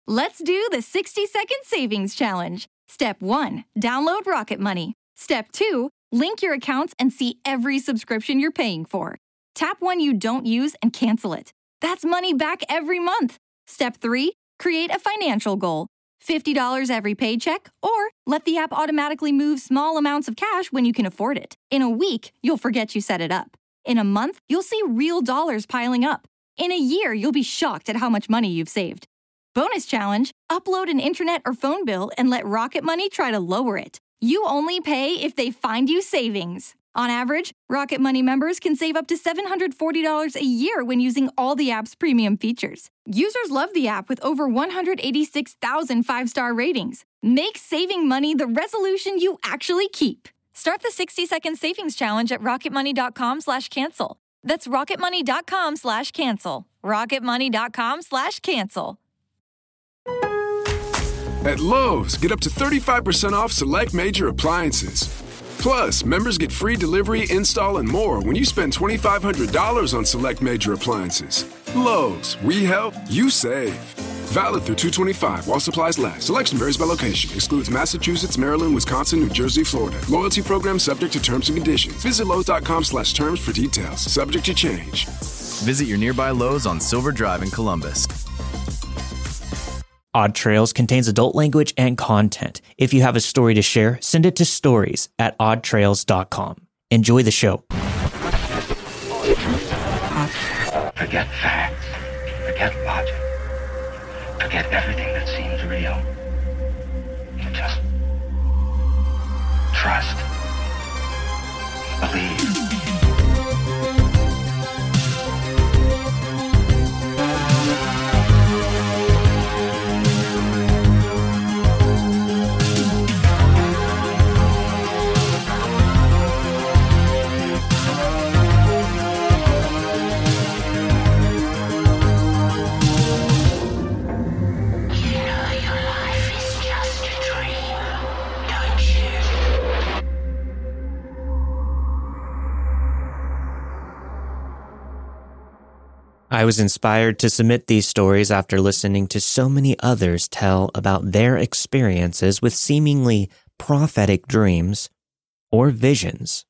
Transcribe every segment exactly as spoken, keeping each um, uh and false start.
Let's do the sixty second savings challenge. Step one, download Rocket Money. Step two, link your accounts and see every subscription you're paying for. Tap one you don't use and cancel it. That's money back every month. Step three, create a financial goal. fifty dollars every paycheck, or let the app automatically move small amounts of cash when you can afford it. In a week, you'll forget you set it up. In a month, you'll see real dollars piling up. In a year, you'll be shocked at how much money you've saved. Bonus challenge, upload an internet or phone bill and let Rocket Money try to lower it. You only pay if they find you savings. On average, Rocket Money members can save up to seven hundred forty dollars a year when using all the app's premium features. Users love the app with over one hundred eighty-six thousand five-star ratings. Make saving money the resolution you actually keep. Start the sixty second savings challenge at rocketmoney.com slash cancel. That's rocketmoney.com slash cancel. rocketmoney.com slash cancel. At Lowe's, get up to thirty-five percent off select major appliances. Plus, members get free delivery, install, and more when you spend twenty-five hundred dollars on select major appliances. Lowe's, we help, you save. Valid through two twenty-five while supplies last. Selection varies by location. Excludes Massachusetts, Maryland, Wisconsin, New Jersey, Florida. Loyalty program subject to terms and conditions. Visit Lowe's.com slash terms for details. Subject to change. Visit your nearby Lowe's on Silver Drive in Columbus. Odd Trails contains adult language and content. If you have a story to share, send it to stories at odd trails dot com. Enjoy the show. Forget facts. Forget logic. Forget everything that seems real. And just trust. Believe. I was inspired to submit these stories after listening to so many others tell about their experiences with seemingly prophetic dreams or visions.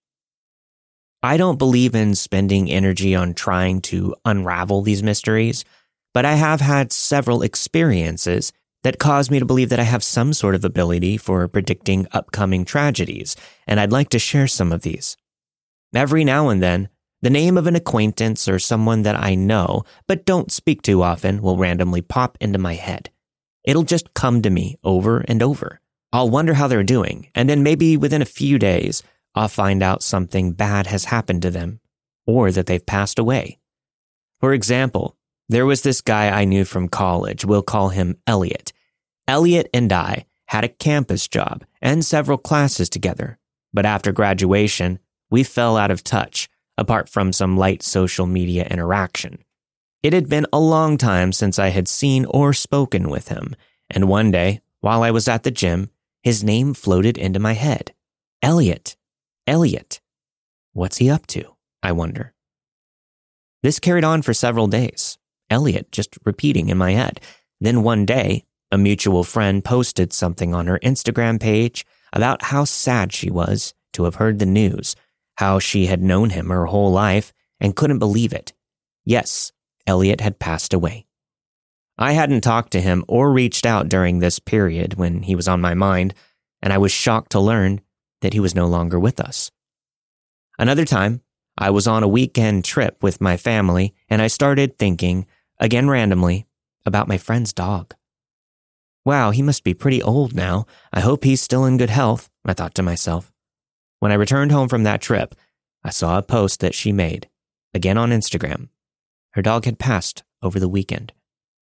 I don't believe in spending energy on trying to unravel these mysteries, but I have had several experiences that cause me to believe that I have some sort of ability for predicting upcoming tragedies, and I'd like to share some of these. Every now and then, the name of an acquaintance or someone that I know but don't speak to often will randomly pop into my head. It'll just come to me over and over. I'll wonder how they're doing, and then maybe within a few days, I'll find out something bad has happened to them, or that they've passed away. For example, there was this guy I knew from college. We'll call him Elliot. Elliot and I had a campus job and several classes together, but after graduation, we fell out of touch, apart from some light social media interaction. It had been a long time since I had seen or spoken with him, and one day, while I was at the gym, his name floated into my head. Elliot. Elliot. What's he up to, I wonder? This carried on for several days, Elliot just repeating in my head. Then one day, a mutual friend posted something on her Instagram page about how sad she was to have heard the news, how she had known him her whole life and couldn't believe it. Yes, Elliot had passed away. I hadn't talked to him or reached out during this period when he was on my mind, and I was shocked to learn that he was no longer with us. Another time, I was on a weekend trip with my family, and I started thinking, again randomly, about my friend's dog. Wow, he must be pretty old now. I hope he's still in good health, I thought to myself. When I returned home from that trip, I saw a post that she made, again on Instagram. Her dog had passed over the weekend.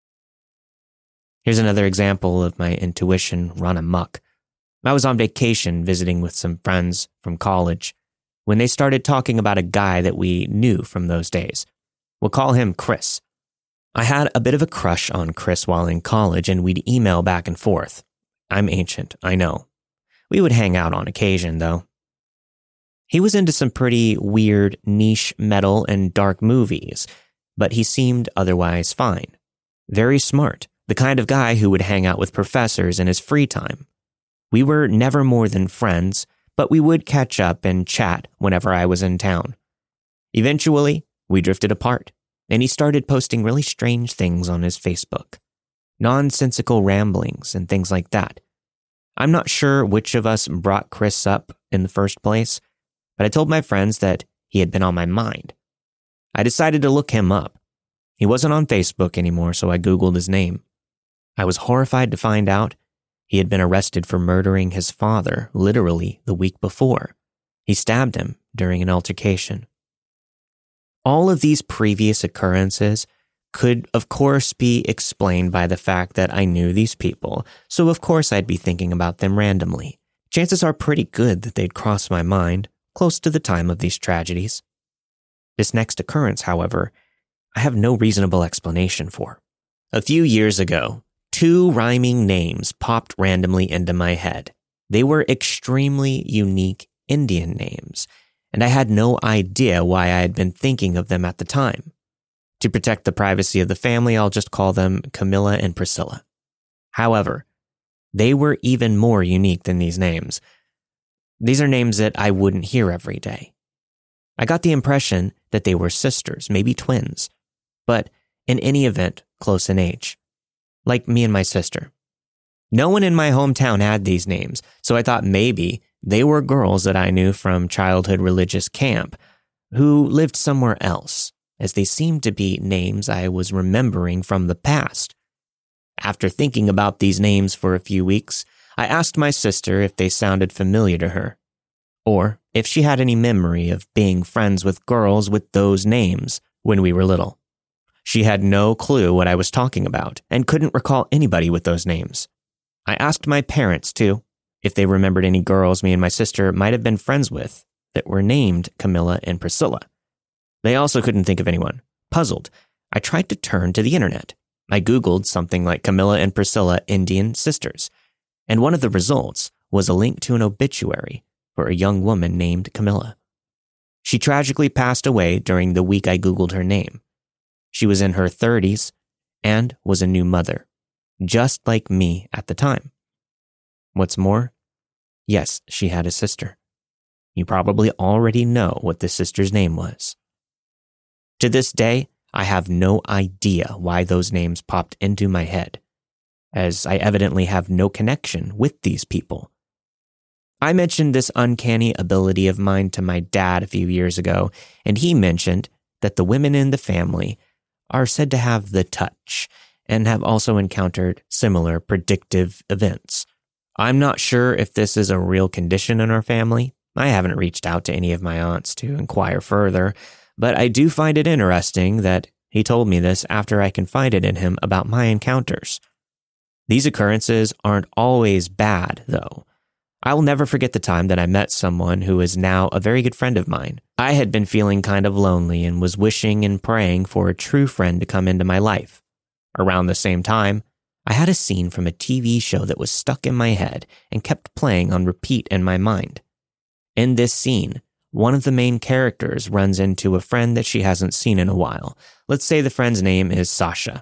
Here's another example of my intuition run amok. I was on vacation visiting with some friends from college when they started talking about a guy that we knew from those days. We'll call him Chris. I had a bit of a crush on Chris while in college, and we'd email back and forth. I'm ancient, I know. We would hang out on occasion, though. He was into some pretty weird niche metal and dark movies, but he seemed otherwise fine. Very smart, the kind of guy who would hang out with professors in his free time. We were never more than friends, but we would catch up and chat whenever I was in town. Eventually, we drifted apart, and he started posting really strange things on his Facebook. Nonsensical ramblings and things like that. I'm not sure which of us brought Chris up in the first place, but I told my friends that he had been on my mind. I decided to look him up. He wasn't on Facebook anymore, so I Googled his name. I was horrified to find out he had been arrested for murdering his father literally the week before. He stabbed him during an altercation. All of these previous occurrences could, of course, be explained by the fact that I knew these people, so of course I'd be thinking about them randomly. Chances are pretty good that they'd cross my mind close to the time of these tragedies. This next occurrence, however, I have no reasonable explanation for. A few years ago, two rhyming names popped randomly into my head. They were extremely unique Indian names, and I had no idea why I had been thinking of them at the time. To protect the privacy of the family, I'll just call them Camilla and Priscilla. However, they were even more unique than these names. These are names that I wouldn't hear every day. I got the impression that they were sisters, maybe twins, but in any event, close in age. Like me and my sister. No one in my hometown had these names, so I thought maybe they were girls that I knew from childhood religious camp who lived somewhere else, as they seemed to be names I was remembering from the past. After thinking about these names for a few weeks, I asked my sister if they sounded familiar to her, or if she had any memory of being friends with girls with those names when we were little. She had no clue what I was talking about and couldn't recall anybody with those names. I asked my parents, too, if they remembered any girls me and my sister might have been friends with that were named Camilla and Priscilla. They also couldn't think of anyone. Puzzled, I tried to turn to the internet. I Googled something like Camilla and Priscilla Indian sisters, and one of the results was a link to an obituary for a young woman named Camilla. She tragically passed away during the week I Googled her name. She was in her thirties and was a new mother, just like me at the time. What's more, yes, she had a sister. You probably already know what this sister's name was. To this day, I have no idea why those names popped into my head, as I evidently have no connection with these people. I mentioned this uncanny ability of mine to my dad a few years ago, and he mentioned that the women in the family are said to have the touch and have also encountered similar predictive events. I'm not sure if this is a real condition in our family. I haven't reached out to any of my aunts to inquire further, but I do find it interesting that he told me this after I confided in him about my encounters. These occurrences aren't always bad, though. I will never forget the time that I met someone who is now a very good friend of mine. I had been feeling kind of lonely and was wishing and praying for a true friend to come into my life. Around the same time, I had a scene from a T V show that was stuck in my head and kept playing on repeat in my mind. In this scene, one of the main characters runs into a friend that she hasn't seen in a while. Let's say the friend's name is Sasha.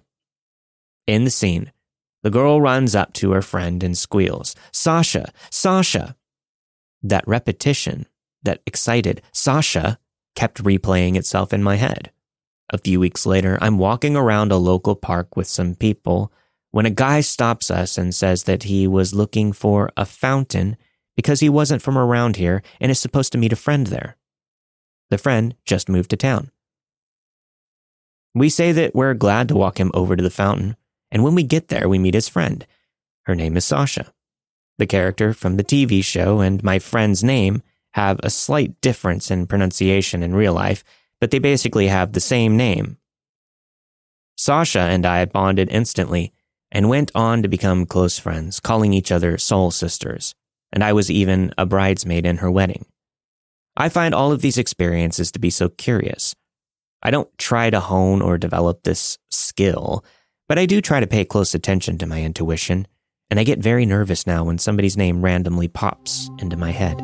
In the scene, the girl runs up to her friend and squeals, "Sasha, Sasha." That repetition, that excited "Sasha," kept replaying itself in my head. A few weeks later, I'm walking around a local park with some people when a guy stops us and says that he was looking for a fountain because he wasn't from around here and is supposed to meet a friend there. The friend just moved to town. We say that we're glad to walk him over to the fountain, and when we get there, we meet his friend. Her name is Sasha. The character from the T V show and my friend's name have a slight difference in pronunciation in real life, but they basically have the same name. Sasha and I bonded instantly and went on to become close friends, calling each other soul sisters, and I was even a bridesmaid in her wedding. I find all of these experiences to be so curious. I don't try to hone or develop this skill, but I do try to pay close attention to my intuition, and I get very nervous now when somebody's name randomly pops into my head.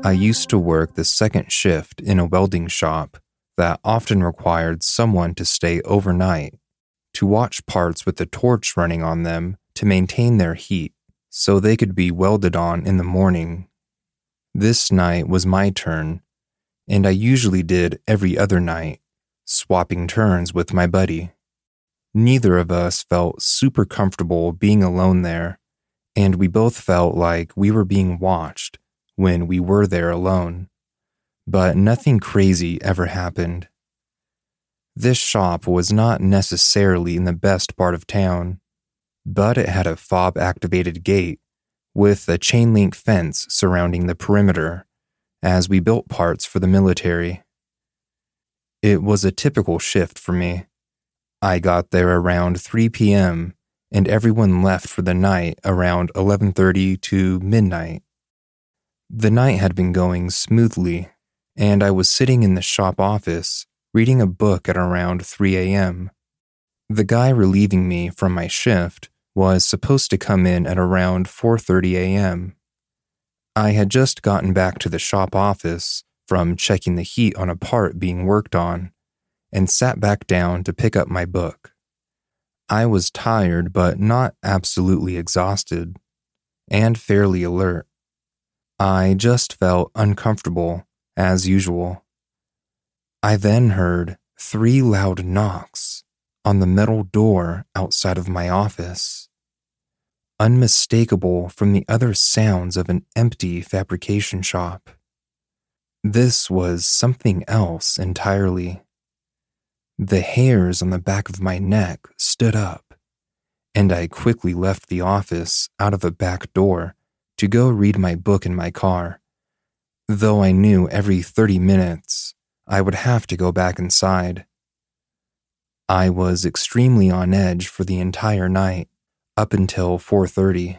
I used to work the second shift in a welding shop that often required someone to stay overnight to watch parts with the torch running on them to maintain their heat so they could be welded on in the morning. This night was my turn, and I usually did every other night, swapping turns with my buddy. Neither of us felt super comfortable being alone there, and we both felt like we were being watched when we were there alone. But nothing crazy ever happened. This shop was not necessarily in the best part of town, but it had a fob-activated gate with a chain-link fence surrounding the perimeter, as we built parts for the military. It was a typical shift for me. I got there around three p.m., and everyone left for the night around eleven thirty to midnight. The night had been going smoothly, and I was sitting in the shop office reading a book at around three a.m. The guy relieving me from my shift was supposed to come in at around four thirty a.m. I had just gotten back to the shop office from checking the heat on a part being worked on and sat back down to pick up my book. I was tired but not absolutely exhausted, and fairly alert. I just felt uncomfortable, as usual. I then heard three loud knocks on the metal door outside of my office, unmistakable from the other sounds of an empty fabrication shop. This was something else entirely. The hairs on the back of my neck stood up, and I quickly left the office out of a back door to go read my book in my car, though I knew every thirty minutes I would have to go back inside. I was extremely on edge for the entire night, up until four thirty.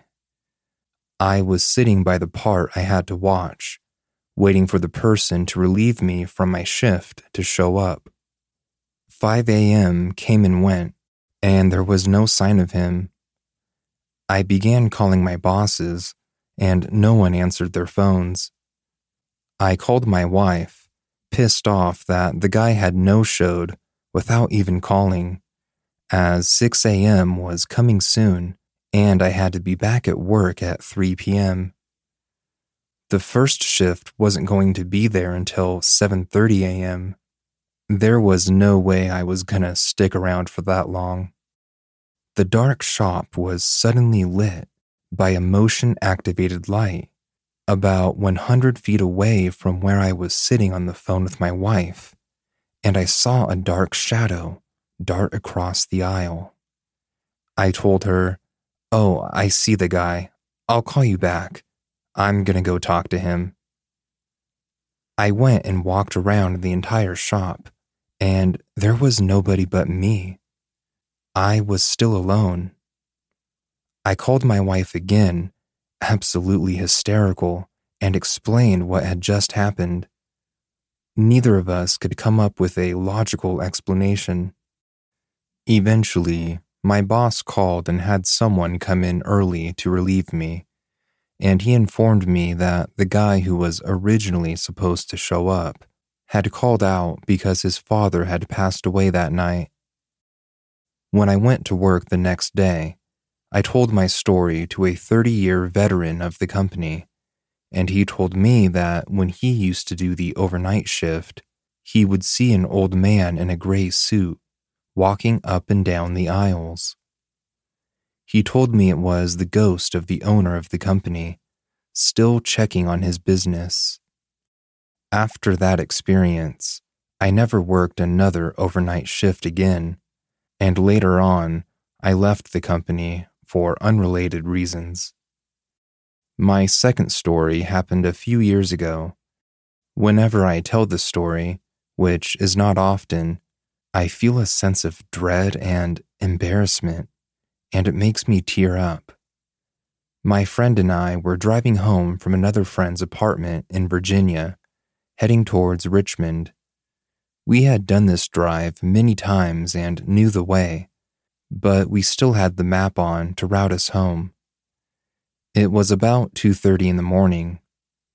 I was sitting by the part I had to watch, waiting for the person to relieve me from my shift to show up. five a.m. came and went, and there was no sign of him. I began calling my bosses, and no one answered their phones. I called my wife, pissed off that the guy had no-showed without even calling, as six a.m. was coming soon, and I had to be back at work at three p.m. The first shift wasn't going to be there until seven thirty a.m. There was no way I was gonna stick around for that long. The dark shop was suddenly lit by a motion-activated light about one hundred feet away from where I was sitting on the phone with my wife, and I saw a dark shadow dart across the aisle. I told her, "Oh, I see the guy. I'll call you back. I'm gonna go talk to him." I went and walked around the entire shop, and there was nobody but me. I was still alone. I called my wife again, absolutely hysterical, and explained what had just happened. Neither of us could come up with a logical explanation. Eventually, my boss called and had someone come in early to relieve me, and he informed me that the guy who was originally supposed to show up had called out because his father had passed away that night. When I went to work the next day, I told my story to a thirty-year veteran of the company, and he told me that when he used to do the overnight shift, he would see an old man in a gray suit walking up and down the aisles. He told me it was the ghost of the owner of the company, still checking on his business. After that experience, I never worked another overnight shift again, and later on, I left the company for unrelated reasons. My second story happened a few years ago. Whenever I tell the story, which is not often, I feel a sense of dread and embarrassment, and it makes me tear up. My friend and I were driving home from another friend's apartment in Virginia, heading towards Richmond. We had done this drive many times and knew the way, but we still had the map on to route us home. It was about two thirty in the morning.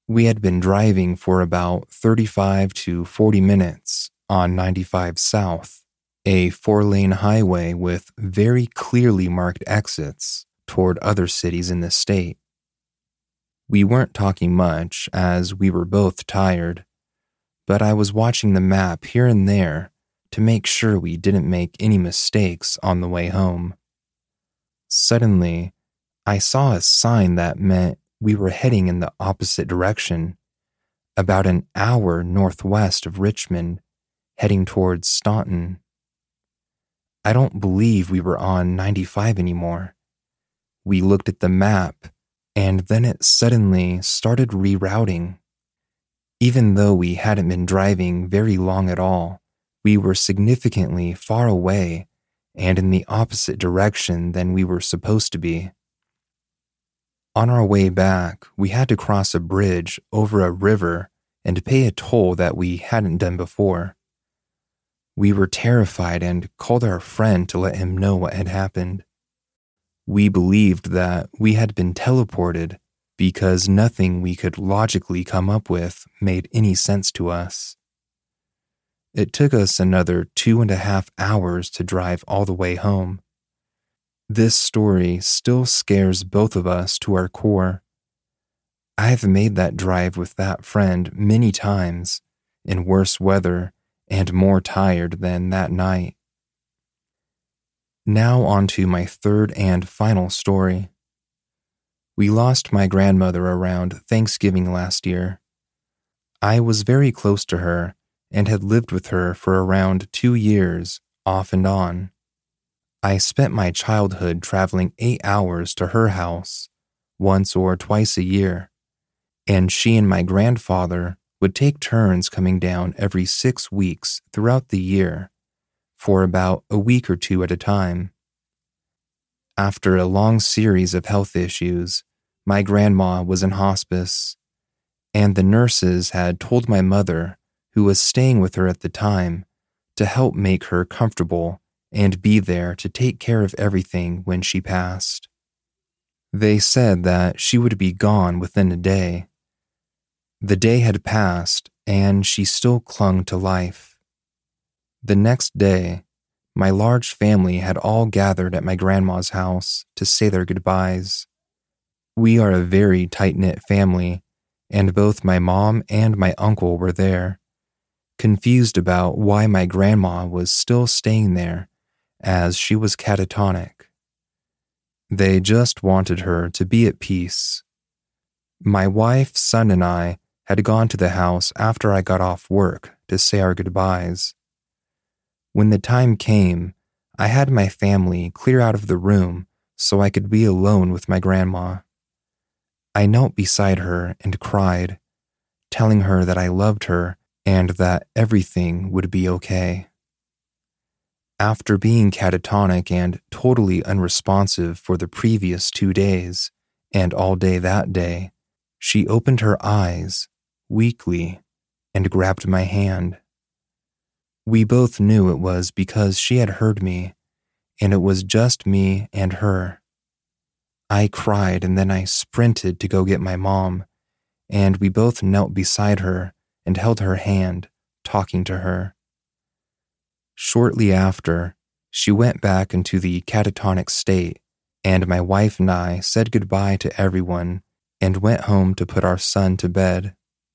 We had been driving for about thirty-five to forty minutes on ninety-five South, a four-lane highway with very clearly marked exits toward other cities in the state. We weren't talking much as we were both tired, but I was watching the map here and there to make sure we didn't make any mistakes on the way home. Suddenly, I saw a sign that meant we were heading in the opposite direction, about an hour northwest of Richmond, heading towards Staunton. I don't believe we were on ninety-five anymore. We looked at the map, and then it suddenly started rerouting. Even though we hadn't been driving very long at all, we were significantly far away and in the opposite direction than we were supposed to be. On our way back, we had to cross a bridge over a river and pay a toll that we hadn't done before. We were terrified and called our friend to let him know what had happened. We believed that we had been teleported because nothing we could logically come up with made any sense to us. It took us another two and a half hours to drive all the way home. This story still scares both of us to our core. I've made that drive with that friend many times, in worse weather and more tired than that night. Now on to my third and final story. We lost my grandmother around Thanksgiving last year. I was very close to her and had lived with her for around two years, off and on. I spent my childhood traveling eight hours to her house, once or twice a year, and she and my grandfather would take turns coming down every six weeks throughout the year, for about a week or two at a time. After a long series of health issues, my grandma was in hospice, and the nurses had told my mother, who was staying with her at the time, to help make her comfortable and be there to take care of everything when she passed. They said that she would be gone within a day. The day had passed, and she still clung to life. The next day, my large family had all gathered at my grandma's house to say their goodbyes. We are a very tight-knit family, and both my mom and my uncle were there, confused about why my grandma was still staying there, as she was catatonic. They just wanted her to be at peace. My wife, son, and I had gone to the house after I got off work to say our goodbyes. When the time came, I had my family clear out of the room so I could be alone with my grandma. I knelt beside her and cried, telling her that I loved her and that everything would be okay. After being catatonic and totally unresponsive for the previous two days, and all day that day, she opened her eyes, weakly, and grabbed my hand. We both knew it was because she had heard me, and it was just me and her. I cried and then I sprinted to go get my mom, and we both knelt beside her and held her hand, talking to her. Shortly after, she went back into the catatonic state, and my wife and I said goodbye to everyone and went home to put our son to bed.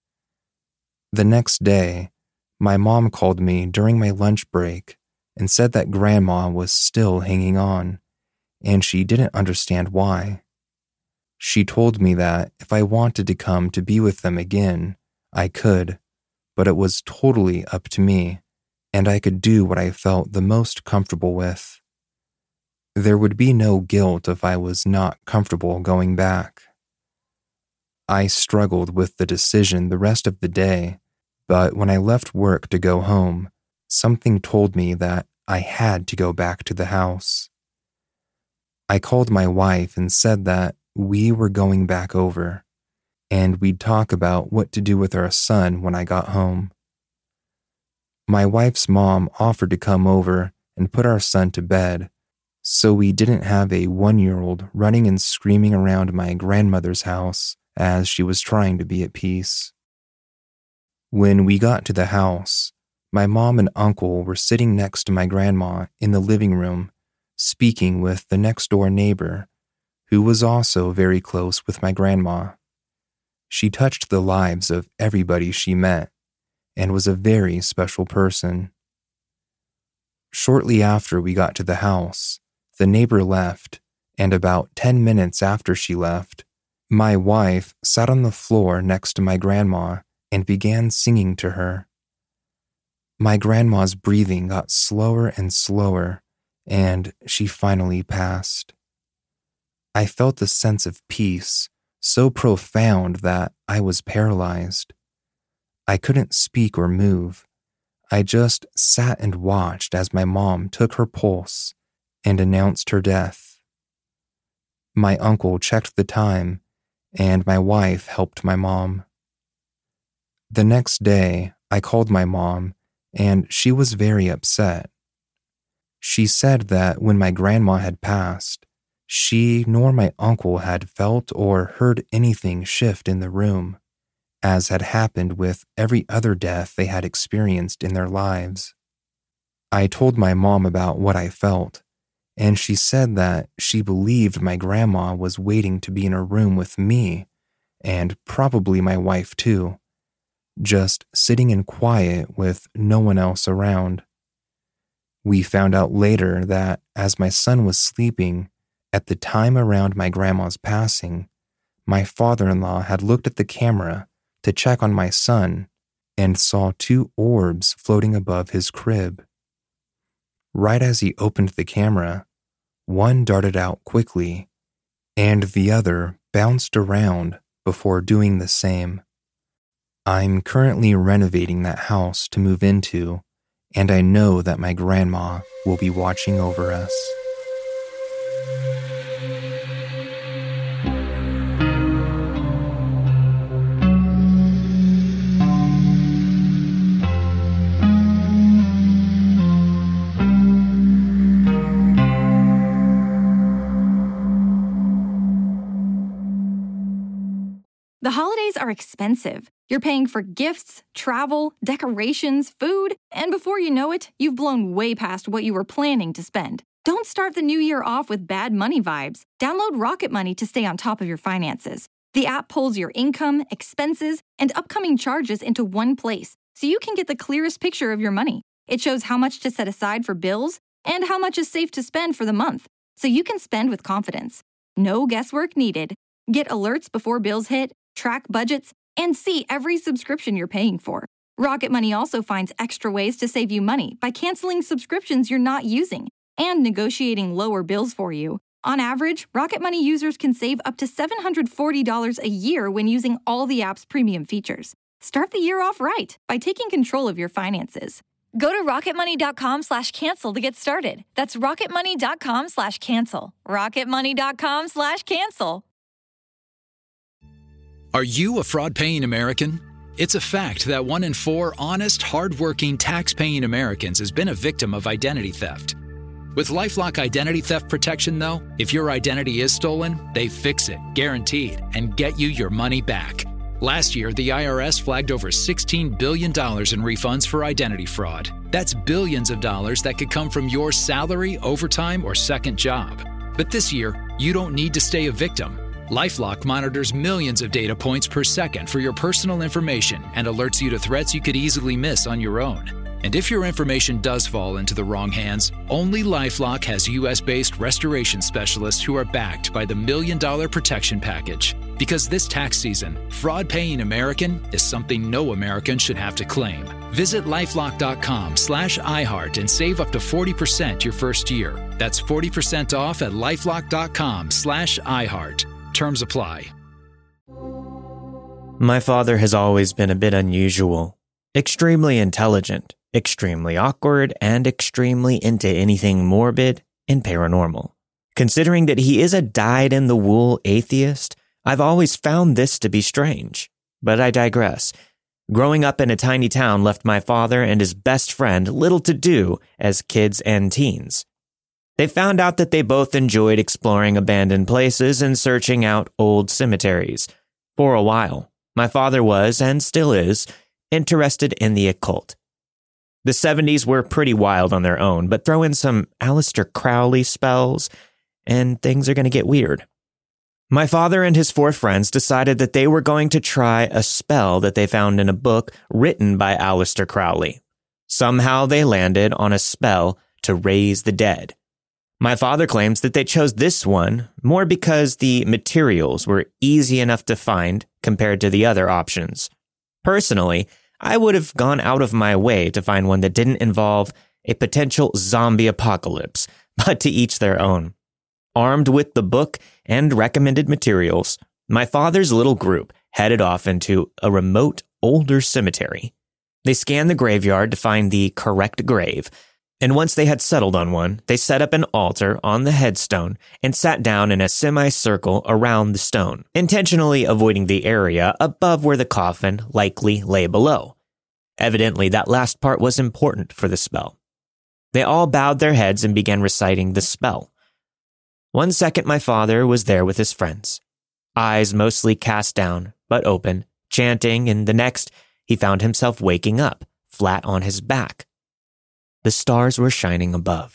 The next day, my mom called me during my lunch break and said that Grandma was still hanging on, and she didn't understand why. She told me that if I wanted to come to be with them again, I could, but it was totally up to me, and I could do what I felt the most comfortable with. There would be no guilt if I was not comfortable going back. I struggled with the decision the rest of the day, but when I left work to go home, something told me that I had to go back to the house. I called my wife and said that we were going back over, and we'd talk about what to do with our son when I got home. My wife's mom offered to come over and put our son to bed, so we didn't have a one-year-old running and screaming around my grandmother's house as she was trying to be at peace. When we got to the house, my mom and uncle were sitting next to my grandma in the living room, speaking with the next-door neighbor, who was also very close with my grandma. She touched the lives of everybody she met and was a very special person. Shortly after we got to the house, the neighbor left, and about ten minutes after she left, my wife sat on the floor next to my grandma and began singing to her. My grandma's breathing got slower and slower, and she finally passed. I felt a sense of peace so profound that I was paralyzed. I couldn't speak or move. I just sat and watched as my mom took her pulse and announced her death. My uncle checked the time, and my wife helped my mom. The next day, I called my mom, and she was very upset. She said that when my grandma had passed, she nor my uncle had felt or heard anything shift in the room, as had happened with every other death they had experienced in their lives. I told my mom about what I felt, and she said that she believed my grandma was waiting to be in a room with me, and probably my wife too, just sitting in quiet with no one else around. We found out later that as my son was sleeping, at the time around my grandma's passing, my father-in-law had looked at the camera to check on my son and saw two orbs floating above his crib. Right as he opened the camera, one darted out quickly, and the other bounced around before doing the same. I'm currently renovating that house to move into, and I know that my grandma will be watching over us. The holidays are expensive. You're paying for gifts, travel, decorations, food, and before you know it, you've blown way past what you were planning to spend. Don't start the new year off with bad money vibes. Download Rocket Money to stay on top of your finances. The app pulls your income, expenses, and upcoming charges into one place, so you can get the clearest picture of your money. It shows how much to set aside for bills and how much is safe to spend for the month, so you can spend with confidence. No guesswork needed. Get alerts before bills hit, track budgets, and see every subscription you're paying for. Rocket Money also finds extra ways to save you money by canceling subscriptions you're not using and negotiating lower bills for you. On average, Rocket Money users can save up to seven hundred forty dollars a year when using all the app's premium features. Start the year off right by taking control of your finances. Go to rocketmoney.com slash cancel to get started. That's rocketmoney.com slash cancel. rocketmoney.com slash cancel. Are you a fraud-paying American? It's a fact that one in four honest, hard-working, tax-paying Americans has been a victim of identity theft. With LifeLock Identity Theft Protection, though, if your identity is stolen, they fix it, guaranteed, and get you your money back. Last year, the I R S flagged over sixteen billion dollars in refunds for identity fraud. That's billions of dollars that could come from your salary, overtime, or second job. But this year, you don't need to stay a victim. LifeLock monitors millions of data points per second for your personal information and alerts you to threats you could easily miss on your own. And if your information does fall into the wrong hands, only LifeLock has U S-based restoration specialists who are backed by the Million Dollar Protection Package. Because this tax season, fraud-paying American is something no American should have to claim. Visit LifeLock.com slash iHeart and save up to forty percent your first year. That's forty percent off at LifeLock.com slash iHeart. Terms apply. My father has always been a bit unusual, extremely intelligent, extremely awkward, and extremely into anything morbid and paranormal. Considering that he is a dyed-in-the-wool atheist, I've always found this to be strange. But I digress. Growing up in a tiny town left my father and his best friend little to do as kids and teens. They found out that they both enjoyed exploring abandoned places and searching out old cemeteries. For a while, my father was, and still is, interested in the occult. The seventies were pretty wild on their own, but throw in some Aleister Crowley spells, and things are going to get weird. My father and his four friends decided that they were going to try a spell that they found in a book written by Aleister Crowley. Somehow they landed on a spell to raise the dead. My father claims that they chose this one more because the materials were easy enough to find compared to the other options. Personally, I would have gone out of my way to find one that didn't involve a potential zombie apocalypse, but to each their own. Armed with the book and recommended materials, my father's little group headed off into a remote, older cemetery. They scanned the graveyard to find the correct grave, and once they had settled on one, they set up an altar on the headstone and sat down in a semicircle around the stone, intentionally avoiding the area above where the coffin likely lay below. Evidently, that last part was important for the spell. They all bowed their heads and began reciting the spell. One second my father was there with his friends, eyes mostly cast down, but open, chanting, and the next, he found himself waking up, flat on his back. The stars were shining above.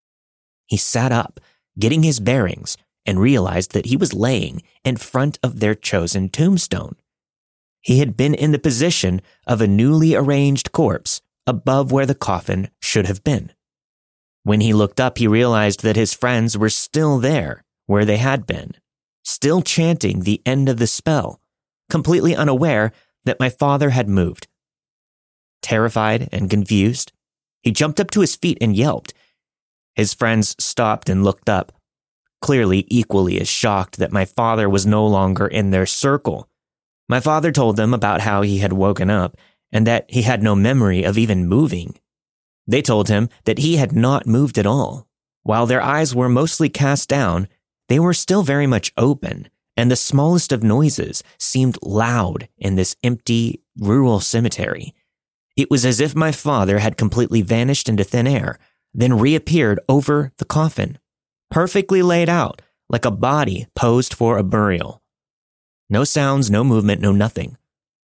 He sat up, getting his bearings, and realized that he was laying in front of their chosen tombstone. He had been in the position of a newly arranged corpse above where the coffin should have been. When he looked up, he realized that his friends were still there where they had been, still chanting the end of the spell, completely unaware that my father had moved. Terrified and confused, he jumped up to his feet and yelped. His friends stopped and looked up, clearly equally as shocked that my father was no longer in their circle. My father told them about how he had woken up and that he had no memory of even moving. They told him that he had not moved at all. While their eyes were mostly cast down, they were still very much open, and the smallest of noises seemed loud in this empty, rural cemetery. It was as if my father had completely vanished into thin air, then reappeared over the coffin, perfectly laid out, like a body posed for a burial. No sounds, no movement, no nothing.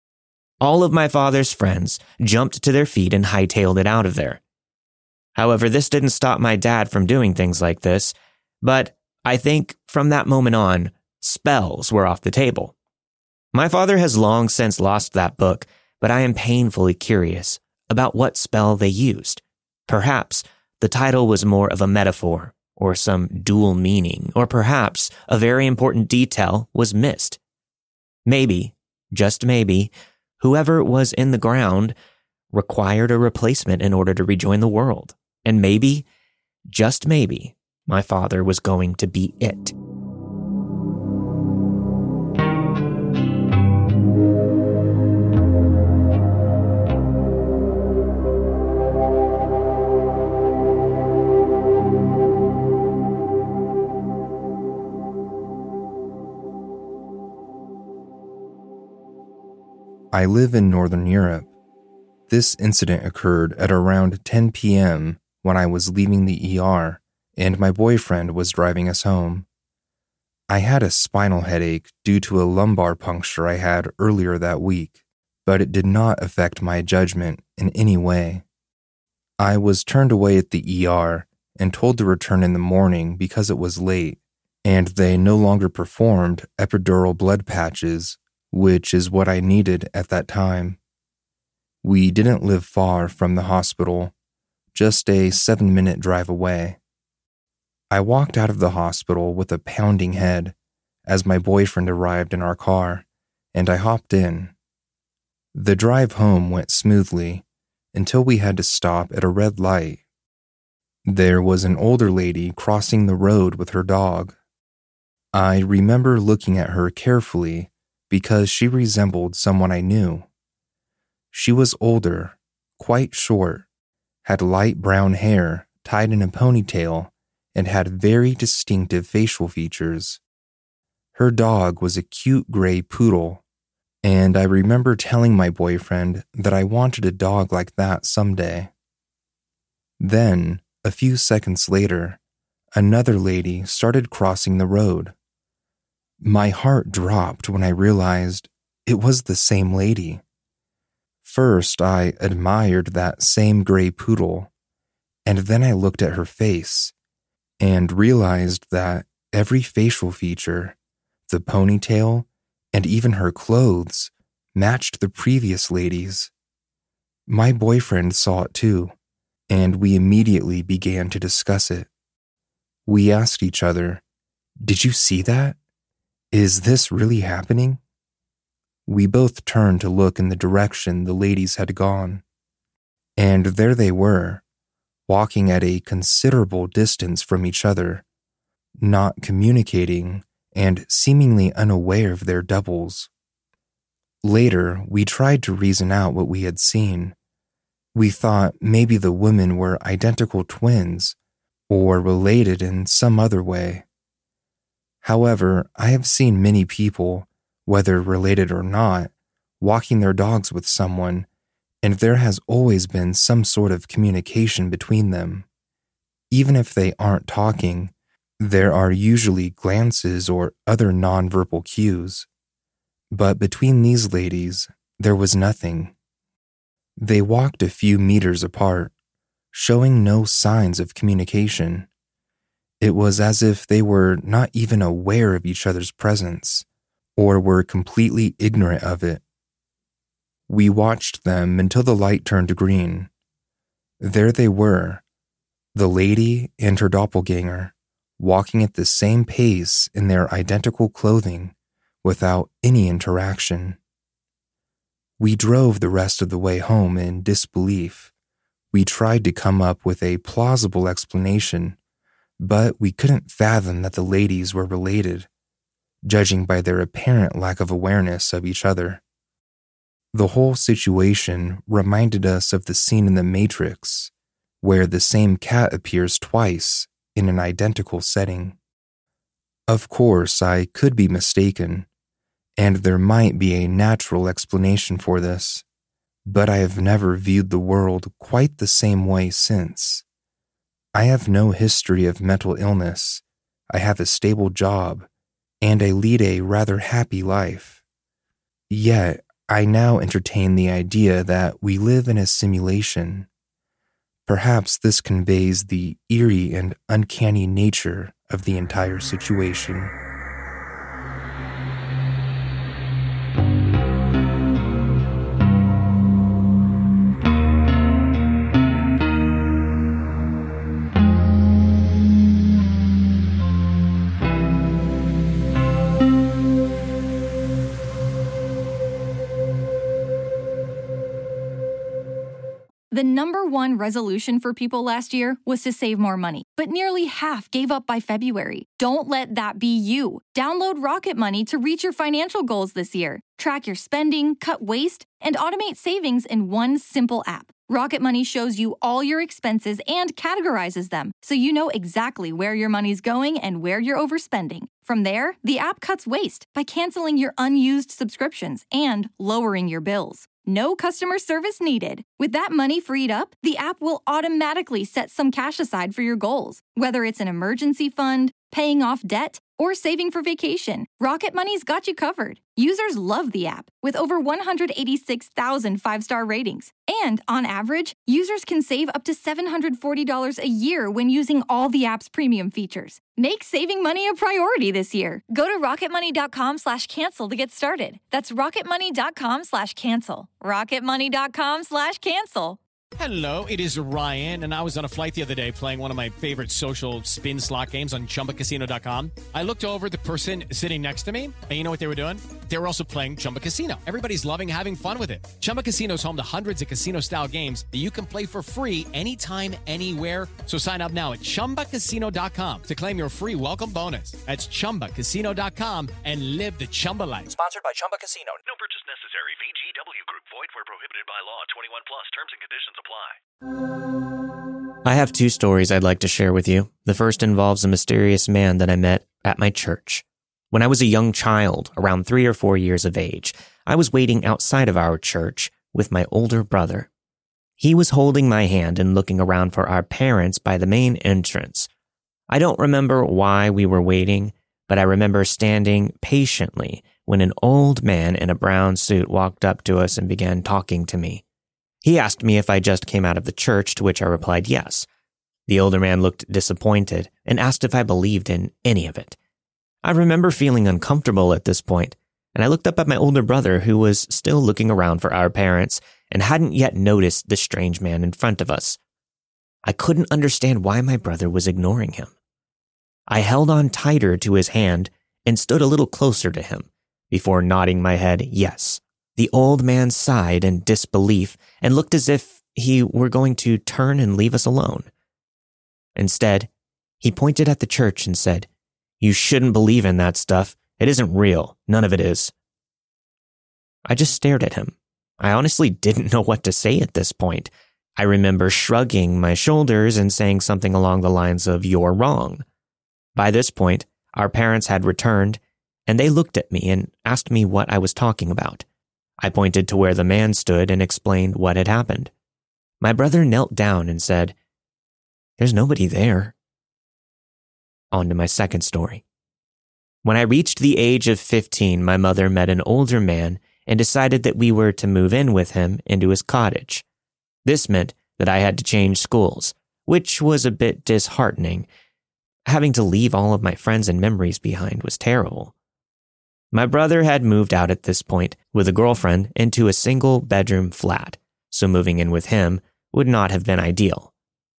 All of my father's friends jumped to their feet and hightailed it out of there. However, this didn't stop my dad from doing things like this, but I think from that moment on, spells were off the table. My father has long since lost that book, but I am painfully curious about what spell they used. Perhaps the title was more of a metaphor or some dual meaning, or perhaps a very important detail was missed. Maybe, just maybe, whoever was in the ground required a replacement in order to rejoin the world. And maybe, just maybe, my father was going to be it. I live in Northern Europe. This incident occurred at around ten p.m. when I was leaving the E R and my boyfriend was driving us home. I had a spinal headache due to a lumbar puncture I had earlier that week, but it did not affect my judgment in any way. I was turned away at the E R and told to return in the morning because it was late, and they no longer performed epidural blood patches, which is what I needed at that time. We didn't live far from the hospital, just a seven-minute drive away. I walked out of the hospital with a pounding head as my boyfriend arrived in our car, and I hopped in. The drive home went smoothly until we had to stop at a red light. There was an older lady crossing the road with her dog. I remember looking at her carefully because she resembled someone I knew. She was older, quite short, had light brown hair tied in a ponytail, and had very distinctive facial features. Her dog was a cute gray poodle, and I remember telling my boyfriend that I wanted a dog like that someday. Then, a few seconds later, another lady started crossing the road. My heart dropped when I realized it was the same lady. First, I admired that same gray poodle, and then I looked at her face and realized that every facial feature, the ponytail, and even her clothes matched the previous lady's. My boyfriend saw it too, and we immediately began to discuss it. We asked each other, "Did you see that? Is this really happening?" We both turned to look in the direction the ladies had gone, and there they were, walking at a considerable distance from each other, not communicating and seemingly unaware of their doubles. Later, we tried to reason out what we had seen. We thought maybe the women were identical twins or related in some other way. However, I have seen many people, whether related or not, walking their dogs with someone, and there has always been some sort of communication between them. Even if they aren't talking, there are usually glances or other nonverbal cues. But between these ladies, there was nothing. They walked a few meters apart, showing no signs of communication. It was as if they were not even aware of each other's presence, or were completely ignorant of it. We watched them until the light turned green. There they were, the lady and her doppelganger, walking at the same pace in their identical clothing, without any interaction. We drove the rest of the way home in disbelief. We tried to come up with a plausible explanation, but we couldn't fathom that the ladies were related, judging by their apparent lack of awareness of each other. The whole situation reminded us of the scene in The Matrix, where the same cat appears twice in an identical setting. Of course, I could be mistaken, and there might be a natural explanation for this, but I have never viewed the world quite the same way since. I have no history of mental illness, I have a stable job, and I lead a rather happy life. Yet, I now entertain the idea that we live in a simulation. Perhaps this conveys the eerie and uncanny nature of the entire situation. The number one resolution for people last year was to save more money, but nearly half gave up by February. Don't let that be you. Download Rocket Money to reach your financial goals this year. Track your spending, cut waste, and automate savings in one simple app. Rocket Money shows you all your expenses and categorizes them, so you know exactly where your money's going and where you're overspending. From there, the app cuts waste by canceling your unused subscriptions and lowering your bills. No customer service needed. With that money freed up, the app will automatically set some cash aside for your goals. Whether it's an emergency fund, paying off debt, or saving for vacation, Rocket Money's got you covered. Users love the app, with over one hundred eighty-six thousand five-star ratings. And on average, users can save up to seven hundred forty dollars a year when using all the app's premium features. Make saving money a priority this year. Go to rocketmoney.com slash cancel to get started. That's rocketmoney.com slash cancel. rocketmoney.com slash cancel. Hello, it is Ryan, and I was on a flight the other day playing one of my favorite social spin slot games on chumba casino dot com. I looked over at the person sitting next to me, and you know what they were doing? They were also playing Chumba Casino. Everybody's loving having fun with it. Chumba Casino is home to hundreds of casino-style games that you can play for free anytime, anywhere. So sign up now at chumba casino dot com to claim your free welcome bonus. That's chumba casino dot com and live the Chumba life. Sponsored by Chumba Casino. No purchase necessary. V G W Group. Void where prohibited by law. twenty-one plus. Terms and conditions apply. I have two stories I'd like to share with you. The first involves a mysterious man that I met at my church. When I was a young child, around three or four years of age, I was waiting outside of our church with my older brother. He was holding my hand and looking around for our parents by the main entrance. I don't remember why we were waiting, but I remember standing patiently when an old man in a brown suit walked up to us and began talking to me. He asked me if I just came out of the church, to which I replied yes. The older man looked disappointed and asked if I believed in any of it. I remember feeling uncomfortable at this point, and I looked up at my older brother, who was still looking around for our parents and hadn't yet noticed the strange man in front of us. I couldn't understand why my brother was ignoring him. I held on tighter to his hand and stood a little closer to him before nodding my head yes. The old man sighed in disbelief and looked as if he were going to turn and leave us alone. Instead, he pointed at the church and said, "You shouldn't believe in that stuff. It isn't real. None of it is." I just stared at him. I honestly didn't know what to say at this point. I remember shrugging my shoulders and saying something along the lines of, "You're wrong." By this point, our parents had returned, and they looked at me and asked me what I was talking about. I pointed to where the man stood and explained what had happened. My brother knelt down and said, "There's nobody there." On to my second story. When I reached the age of fifteen, my mother met an older man and decided that we were to move in with him into his cottage. This meant that I had to change schools, which was a bit disheartening. Having to leave all of my friends and memories behind was terrible. My brother had moved out at this point with a girlfriend into a single bedroom flat, so moving in with him would not have been ideal.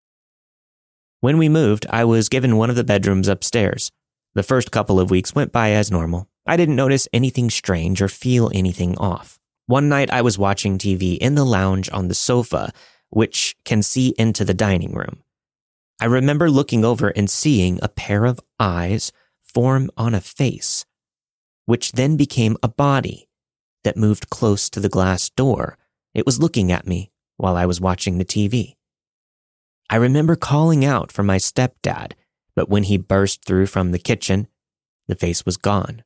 When we moved, I was given one of the bedrooms upstairs. The first couple of weeks went by as normal. I didn't notice anything strange or feel anything off. One night I was watching T V in the lounge on the sofa, which can see into the dining room. I remember looking over and seeing a pair of eyes form on a face, which then became a body that moved close to the glass door. It was looking at me while I was watching the T V. I remember calling out for my stepdad, but when he burst through from the kitchen, the face was gone.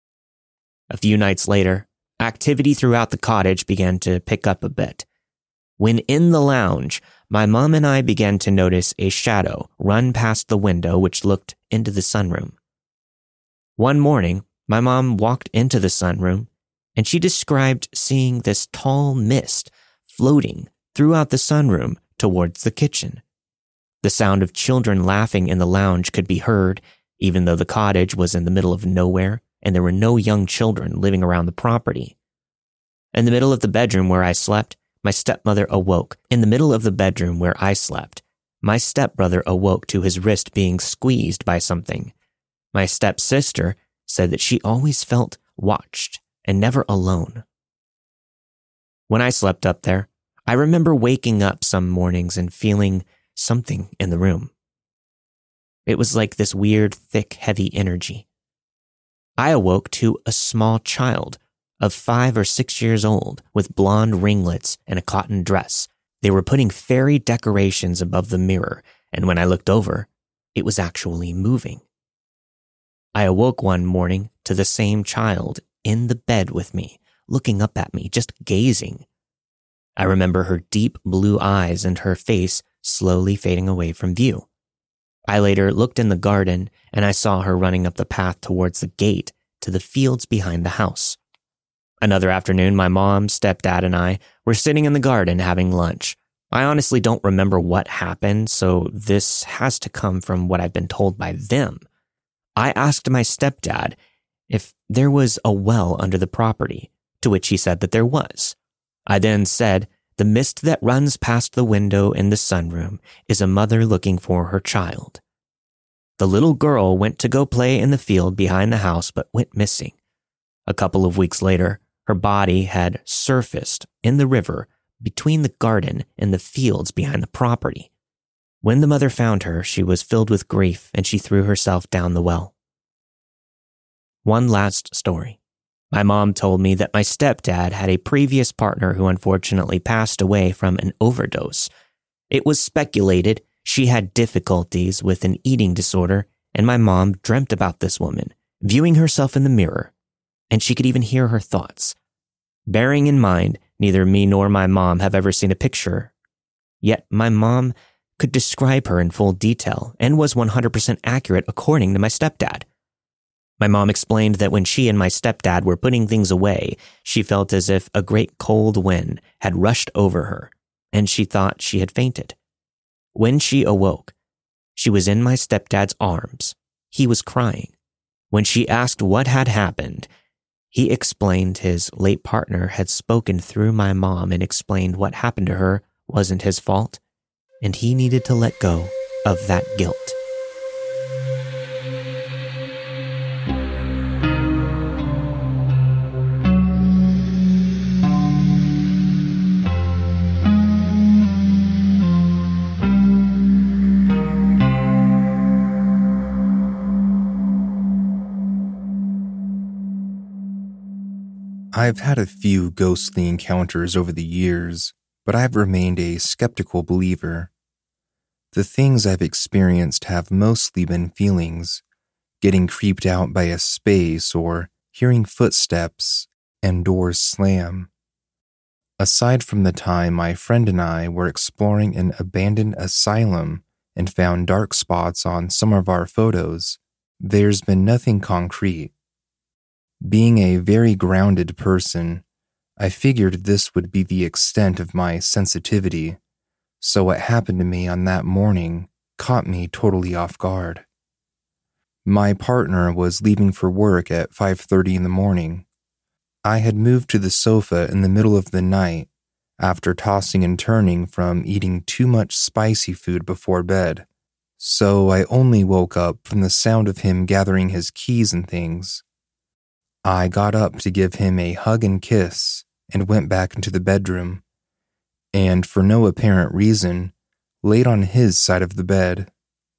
A few nights later, activity throughout the cottage began to pick up a bit. When in the lounge, my mom and I began to notice a shadow run past the window which looked into the sunroom. One morning, my mom walked into the sunroom, and she described seeing this tall mist floating throughout the sunroom towards the kitchen. The sound of children laughing in the lounge could be heard, even though the cottage was in the middle of nowhere and there were no young children living around the property. In the middle of the bedroom where I slept, my stepmother awoke. In the middle of the bedroom where I slept, my stepbrother awoke to his wrist being squeezed by something. My stepsister said that she always felt watched and never alone. When I slept up there, I remember waking up some mornings and feeling something in the room. It was like this weird, thick, heavy energy. I awoke to a small child of five or six years old with blonde ringlets and a cotton dress. They were putting fairy decorations above the mirror, and when I looked over, it was actually moving. I awoke one morning to the same child in the bed with me, looking up at me, just gazing. I remember her deep blue eyes and her face slowly fading away from view. I later looked in the garden and I saw her running up the path towards the gate to the fields behind the house. Another afternoon, my mom, stepdad, and I were sitting in the garden having lunch. I honestly don't remember what happened, so this has to come from what I've been told by them. I asked my stepdad if there was a well under the property, to which he said that there was. I then said, "The mist that runs past the window in the sunroom is a mother looking for her child." The little girl went to go play in the field behind the house but went missing. A couple of weeks later, her body had surfaced in the river between the garden and the fields behind the property. When the mother found her, she was filled with grief and she threw herself down the well. One last story. My mom told me that my stepdad had a previous partner who unfortunately passed away from an overdose. It was speculated she had difficulties with an eating disorder, and my mom dreamt about this woman, viewing herself in the mirror, and she could even hear her thoughts. Bearing in mind, neither me nor my mom have ever seen a picture, yet my mom could describe her in full detail and was one hundred percent accurate according to my stepdad. My mom explained that when she and my stepdad were putting things away, she felt as if a great cold wind had rushed over her, and she thought she had fainted. When she awoke, she was in my stepdad's arms. He was crying. When she asked what had happened, he explained his late partner had spoken through my mom and explained what happened to her wasn't his fault, and he needed to let go of that guilt. I've had a few ghostly encounters over the years, but I've remained a skeptical believer. The things I've experienced have mostly been feelings, getting creeped out by a space or hearing footsteps and doors slam. Aside from the time my friend and I were exploring an abandoned asylum and found dark spots on some of our photos, there's been nothing concrete. Being a very grounded person, I figured this would be the extent of my sensitivity, so what happened to me on that morning caught me totally off guard. My partner was leaving for work at five thirty in the morning. I had moved to the sofa in the middle of the night after tossing and turning from eating too much spicy food before bed, so I only woke up from the sound of him gathering his keys and things. I got up to give him a hug and kiss and went back into the bedroom, and for no apparent reason, laid on his side of the bed.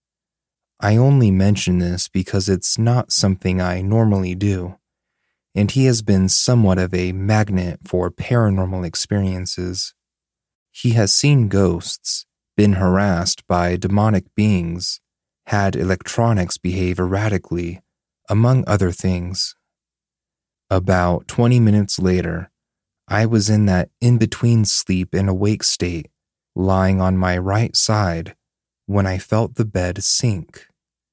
I only mention this because it's not something I normally do, and he has been somewhat of a magnet for paranormal experiences. He has seen ghosts, been harassed by demonic beings, had electronics behave erratically, among other things. About twenty minutes later, I was in that in-between sleep and awake state, lying on my right side, when I felt the bed sink.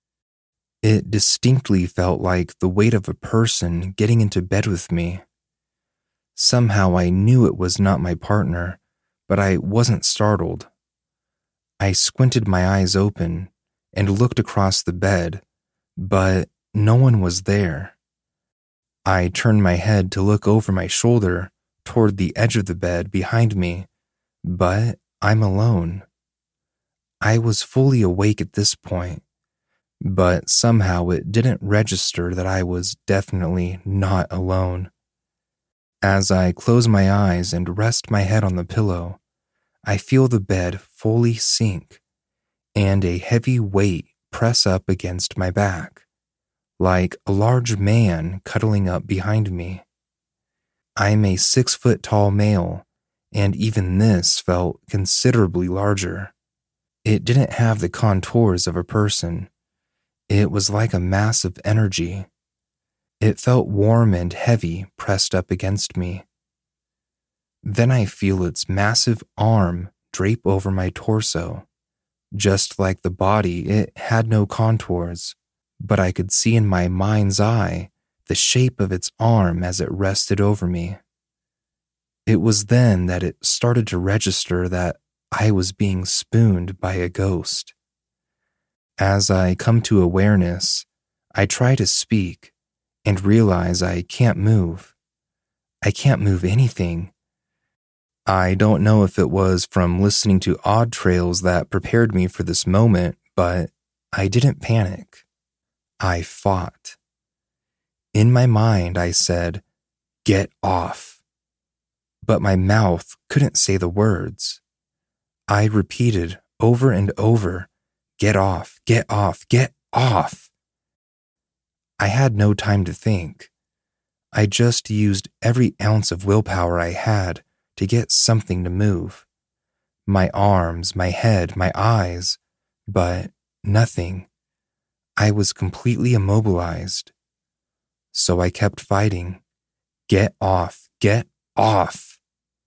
It distinctly felt like the weight of a person getting into bed with me. Somehow I knew it was not my partner, but I wasn't startled. I squinted my eyes open and looked across the bed, but no one was there. I turned my head to look over my shoulder toward the edge of the bed behind me, but I'm alone. I was fully awake at this point, but somehow it didn't register that I was definitely not alone. As I close my eyes and rest my head on the pillow, I feel the bed fully sink and a heavy weight press up against my back, like a large man cuddling up behind me. I'm a six-foot-tall male, and even this felt considerably larger. It didn't have the contours of a person. It was like a mass of energy. It felt warm and heavy pressed up against me. Then I feel its massive arm drape over my torso. Just like the body, it had no contours, but I could see in my mind's eye the shape of its arm as it rested over me. It was then that it started to register that I was being spooned by a ghost. As I come to awareness, I try to speak and realize I can't move. I can't move anything. I don't know if it was from listening to Odd Trails that prepared me for this moment, but I didn't panic. I fought. In my mind, I said, "Get off." But my mouth couldn't say the words. I repeated over and over, "Get off, get off, get off." I had no time to think. I just used every ounce of willpower I had to get something to move. My arms, my head, my eyes, but nothing. I was completely immobilized. So I kept fighting. Get off, get off.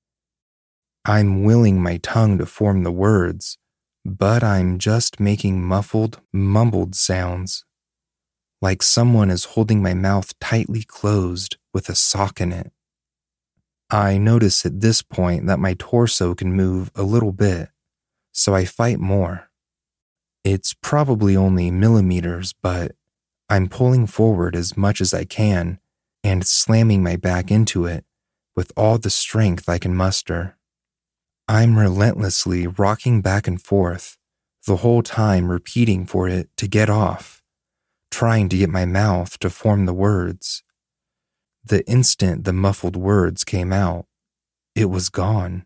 I'm willing my tongue to form the words, but I'm just making muffled, mumbled sounds. like someone is holding my mouth tightly closed with a sock in it. I notice at this point that my torso can move a little bit, so I fight more. It's probably only millimeters, but I'm pulling forward as much as I can and slamming my back into it with all the strength I can muster. I'm relentlessly rocking back and forth, the whole time repeating for it to get off, trying to get my mouth to form the words. The instant the muffled words came out, it was gone.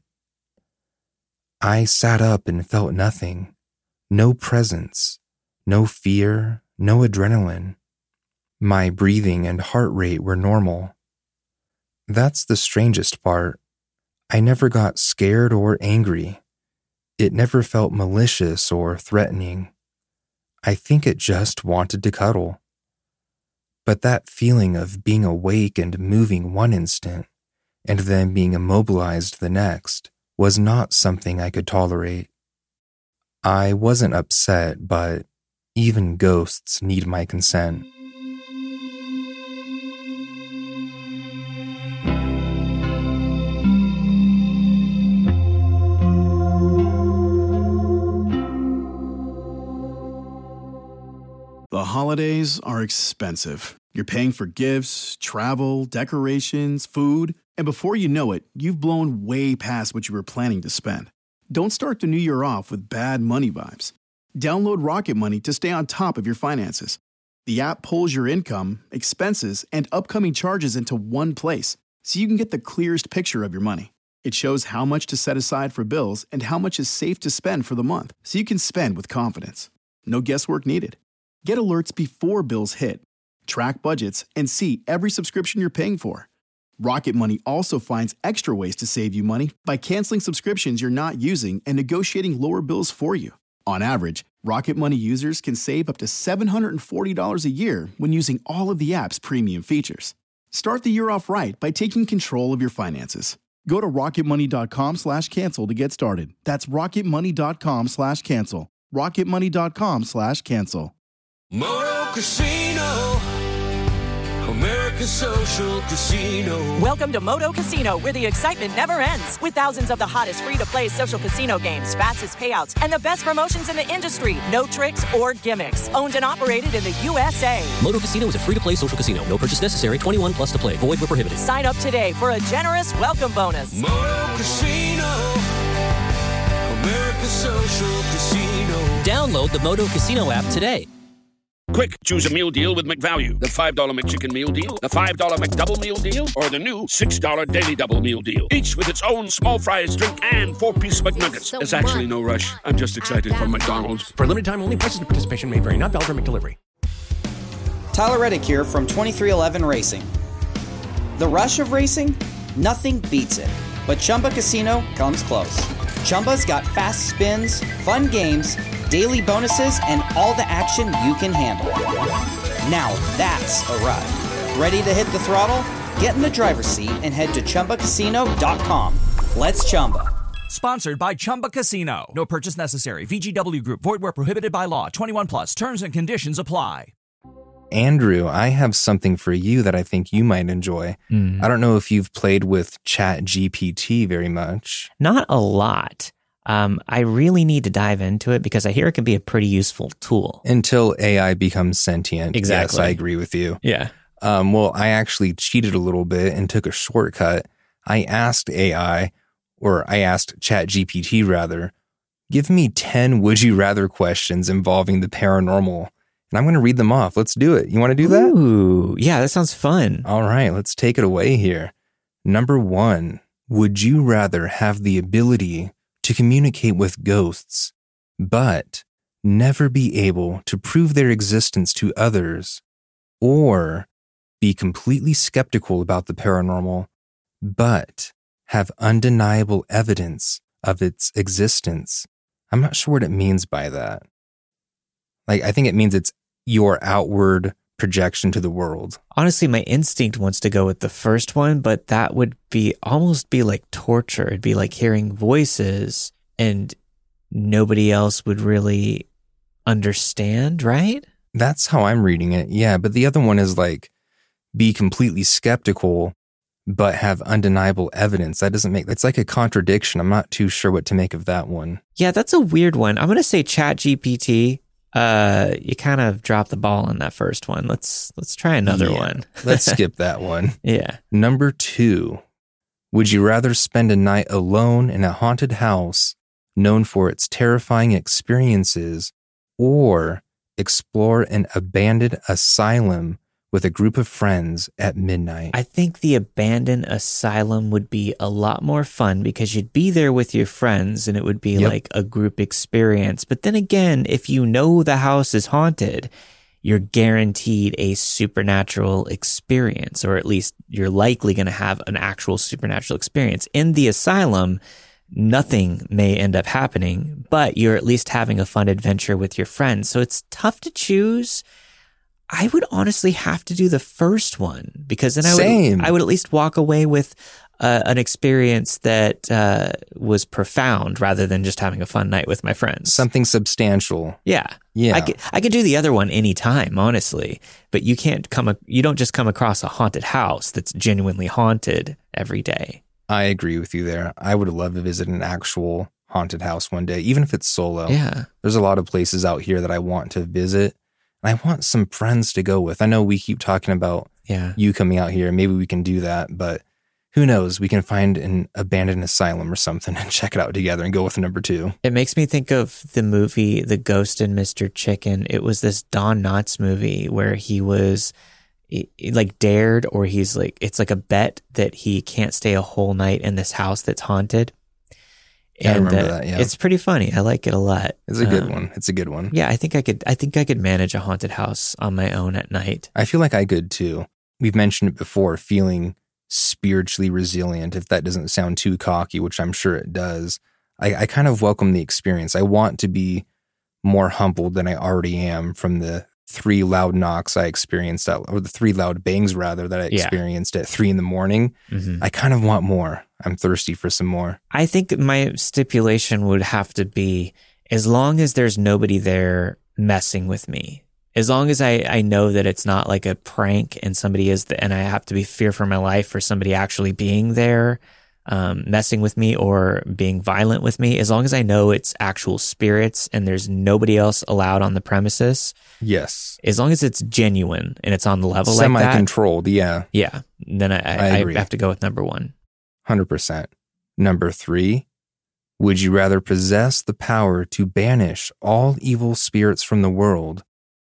I sat up and felt nothing, no presence, no fear, no adrenaline. My breathing and heart rate were normal. That's the strangest part. I never got scared or angry. It never felt malicious or threatening. I think it just wanted to cuddle. But that feeling of being awake and moving one instant, and then being immobilized the next, was not something I could tolerate. I wasn't upset, but even ghosts need my consent. The holidays are expensive. You're paying for gifts, travel, decorations, food, and before you know it, you've blown way past what you were planning to spend. Don't start the new year off with bad money vibes. Download Rocket Money to stay on top of your finances. The app pulls your income, expenses, and upcoming charges into one place, so you can get the clearest picture of your money. It shows how much to set aside for bills and how much is safe to spend for the month, so you can spend with confidence. No guesswork needed. Get alerts before bills hit, track budgets, and see every subscription you're paying for. Rocket Money also finds extra ways to save you money by canceling subscriptions you're not using and negotiating lower bills for you. On average, Rocket Money users can save up to seven hundred forty dollars a year when using all of the app's premium features. Start the year off right by taking control of your finances. Go to rocketmoney.com slash cancel to get started. That's rocketmoney.com slash cancel. rocketmoney.com slash cancel. Moto Casino, America's social casino. Welcome to Moto Casino, where the excitement never ends. With thousands of the hottest free-to-play social casino games, fastest payouts, and the best promotions in the industry. No tricks or gimmicks. Owned and operated in the U S A. Moto Casino is a free-to-play social casino. No purchase necessary. twenty-one plus to play. Void where prohibited. Sign up today for a generous welcome bonus. Moto Casino, America's social casino. Download the Moto Casino app today. Quick, choose a meal deal with McValue. The five dollar McChicken meal deal, the five dollar McDouble meal deal, or the new six dollar Daily Double meal deal. Each with its own small fries, drink, and four-piece McNuggets. There's actually no rush. I'm just excited for McDonald's. For limited time only, prices and participation may vary. Not valid for McDelivery. Tyler Reddick here from twenty-three eleven Racing. The rush of racing? Nothing beats it. But Chumba Casino comes close. Chumba's got fast spins, fun games, daily bonuses, and all the action you can handle. Now that's a ride. Ready to hit the throttle? Get in the driver's seat and head to Chumba Casino dot com. Let's Chumba. Sponsored by Chumba Casino. No purchase necessary. V G W Group. Void where prohibited by law. twenty-one plus. Terms and conditions apply. Andrew, I have something for you that I think you might enjoy. Mm. I don't know if you've played with Chat G P T very much. Not a lot. Um, I really need to dive into it because I hear it can be a pretty useful tool. Until A I becomes sentient. Exactly. Yes, I agree with you. Yeah. Um, well, I actually cheated a little bit and took a shortcut. I asked A I, or I asked Chat G P T rather, give me ten would you rather questions involving the paranormal. And I'm going to read them off. Let's do it. You want to do that? Ooh, yeah, that sounds fun. All right, let's take it away here. Number one, would you rather have the ability to communicate with ghosts, but never be able to prove their existence to others, or be completely skeptical about the paranormal, but have undeniable evidence of its existence? I'm not sure what it means by that. Like, I think it means it's your outward projection to the world. Honestly, my instinct wants to go with the first one, but that would be almost be like torture. It'd be like hearing voices and nobody else would really understand, right? That's how I'm reading it. Yeah, but the other one is like, be completely skeptical, but have undeniable evidence. That doesn't make, it's like a contradiction. I'm not too sure what to make of that one. Yeah, that's a weird one. I'm going to say ChatGPT. Uh, you kind of dropped the ball on that first one. Let's let's try another Yeah, one. Let's skip that one. Yeah. Number two, would you rather spend a night alone in a haunted house known for its terrifying experiences, or explore an abandoned asylum with a group of friends at midnight? I think the abandoned asylum would be a lot more fun because you'd be there with your friends and it would be Yep. like a group experience. But then again, if you know the house is haunted, you're guaranteed a supernatural experience, or at least you're likely going to have an actual supernatural experience. In the asylum, nothing may end up happening, but you're at least having a fun adventure with your friends. So it's tough to choose. I would honestly have to do the first one because then I Same. would I would at least walk away with uh, an experience that uh, was profound rather than just having a fun night with my friends. Something substantial. Yeah. Yeah. I could, I could do the other one anytime, honestly, but you can't come, a, you don't just come across a haunted house that's genuinely haunted every day. I agree with you there. I would love to visit an actual haunted house one day, even if it's solo. Yeah. There's a lot of places out here that I want to visit. And I want some friends to go with. I know we keep talking about Yeah. you coming out here. Maybe we can do that, but who knows? We can find an abandoned asylum or something and check it out together and go with number two. It makes me think of the movie The Ghost and Mister Chicken. It was this Don Knotts movie where he was he- he, like dared, or he's like, it's like a bet that he can't stay a whole night in this house that's haunted. Yeah, I And, remember uh, that, yeah. It's pretty funny. I like it a lot. It's a good Um, one. It's a good one. Yeah, I think I could I think I could manage a haunted house on my own at night. I feel like I could too. We've mentioned it before, feeling spiritually resilient, if that doesn't sound too cocky, which I'm sure it does. I, I kind of welcome the experience. I want to be more humbled than I already am from the three loud knocks I experienced, at, or the three loud bangs rather, that I Yeah. experienced at three in the morning. Mhm. I kind of want more. I'm thirsty for some more. I think my stipulation would have to be as long as there's nobody there messing with me. As long as I, I know that it's not like a prank and somebody is, the, and I have to be fear for my life for somebody actually being there, um, messing with me or being violent with me. As long as I know it's actual spirits and there's nobody else allowed on the premises. Yes. As long as it's genuine and it's on the level like that. Semi-controlled, yeah. Yeah. Then I, I, I I agree. have to go with number one. one hundred percent. Number three, would you rather possess the power to banish all evil spirits from the world,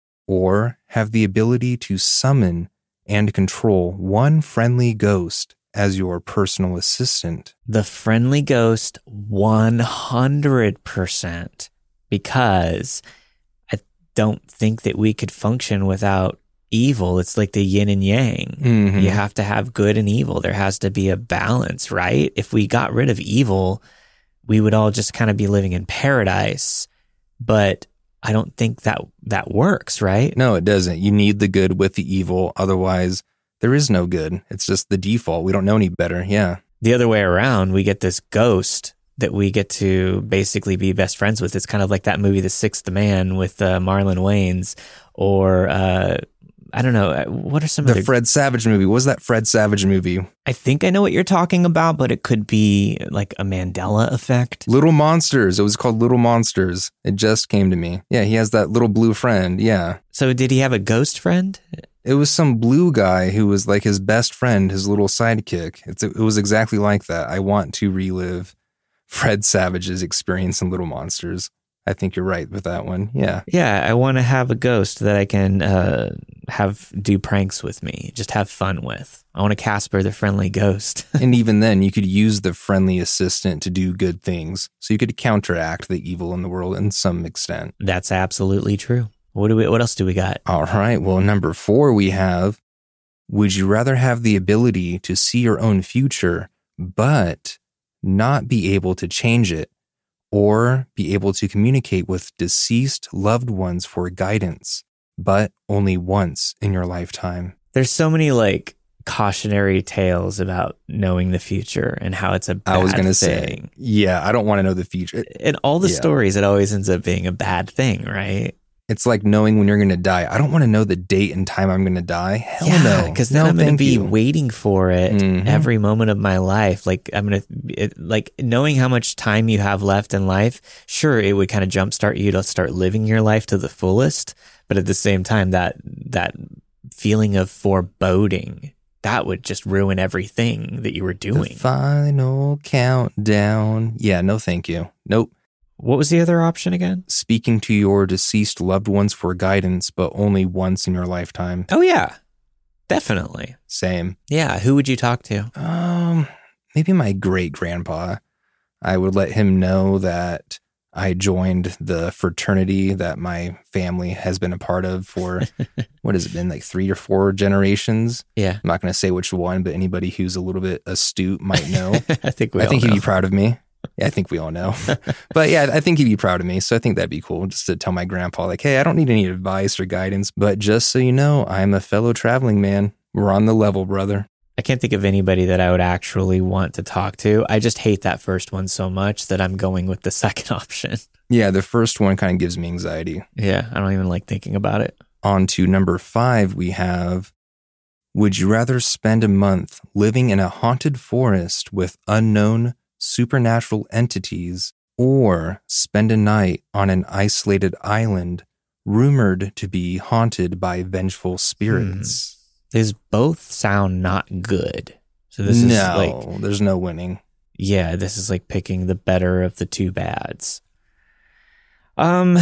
or have the ability to summon and control one friendly ghost as your personal assistant? The friendly ghost, one hundred percent, because I don't think that we could function without evil. It's like the yin and yang. Mhm. You have to have good and evil. There has to be a balance, right? If we got rid of evil, we would all just kind of be living in paradise. But I don't think that that works, right? No, it doesn't. You need the good with the evil. Otherwise, there is no good. It's just the default. We don't know any better. Yeah. The other way around, we get this ghost that we get to basically be best friends with. It's kind of like that movie, The Sixth Man, with uh, Marlon Wayans, or uh, I don't know. What are some The of the Fred Savage movie. What was that Fred Savage movie? I think I know what you're talking about, but it could be like a Mandela effect. Little Monsters. It was called Little Monsters. It just came to me. Yeah, he has that little blue friend. Yeah. So did he have a ghost friend? It was some blue guy who was like his best friend, his little sidekick. It's, it was exactly like that. I want to relive Fred Savage's experience in Little Monsters. I think you're right with that one. Yeah. Yeah, I want to have a ghost that I can uh, have do pranks with me, just have fun with. I want to Casper the Friendly Ghost. And even then, you could use the friendly assistant to do good things. So you could counteract the evil in the world in some extent. That's absolutely true. What do we? What else do we got? All right. Well, number four, we have, would you rather have the ability to see your own future, but not be able to change it, or be able to communicate with deceased loved ones for guidance, but only once in your lifetime? There's so many like cautionary tales about knowing the future and how it's a bad I was going to thing. say, yeah, I don't want to know the future. In all the Yeah. stories, it always ends up being a bad thing, right? It's like knowing when you're going to die. I don't want to know the date and time I'm going to die. Hell yeah, no. Because then no, I'm going to be you. waiting for it mm-hmm. every moment of my life. Like I'm going to, like knowing how much time you have left in life, sure, it would kind of jumpstart you to start living your life to the fullest. But at the same time, that that feeling of foreboding, that would just ruin everything that you were doing. The final countdown. Yeah, no thank you. Nope. What was the other option again? Speaking to your deceased loved ones for guidance, but only once in your lifetime. Oh, yeah. Definitely. Same. Yeah. Who would you talk to? Um, maybe my great-grandpa. I would let him know that I joined the fraternity that my family has been a part of for, what has it been, like three or four generations? Yeah. I'm not going to say which one, but anybody who's a little bit astute might know. I think we I all think know. he'd be proud of me. Yeah, I think we all know. But yeah, I think he'd be proud of me. So I think that'd be cool just to tell my grandpa, like, hey, I don't need any advice or guidance, but just so you know, I'm a fellow traveling man. We're on the level, brother. I can't think of anybody that I would actually want to talk to. I just hate that first one so much that I'm going with the second option. Yeah, the first one kind of gives me anxiety. Yeah, I don't even like thinking about it. On to number five, we have, would you rather spend a month living in a haunted forest with unknown supernatural entities, or spend a night on an isolated island rumored to be haunted by vengeful spirits? Hmm. These both sound not good. So this no, is like, there's no winning. Yeah, this is like picking the better of the two bads. Um,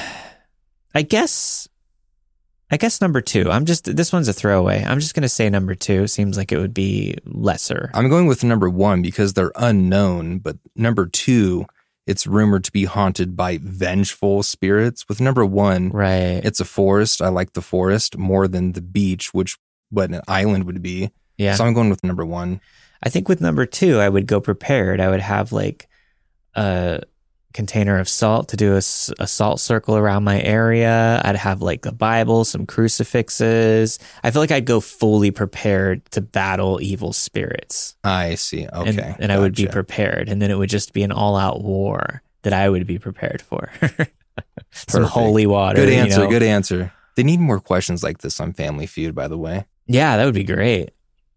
I guess, I guess number two. I'm just, this one's a throwaway. I'm just going to say number two. Seems like it would be lesser. I'm going with number one because they're unknown, but number two, it's rumored to be haunted by vengeful spirits. With number one, right, it's a forest. I like the forest more than the beach, which what an island would be. Yeah. So I'm going with number one. I think with number two, I would go prepared. I would have like a container of salt to do a, a salt circle around my area. I'd have like the Bible, some crucifixes. I feel like I'd go fully prepared to battle evil spirits. I see. Okay. And, and gotcha. I would be prepared. And then it would just be an all-out war that I would be prepared for. Some holy water. Good answer. You know? Good answer. They need more questions like this on Family Feud, by the way. Yeah, that would be great.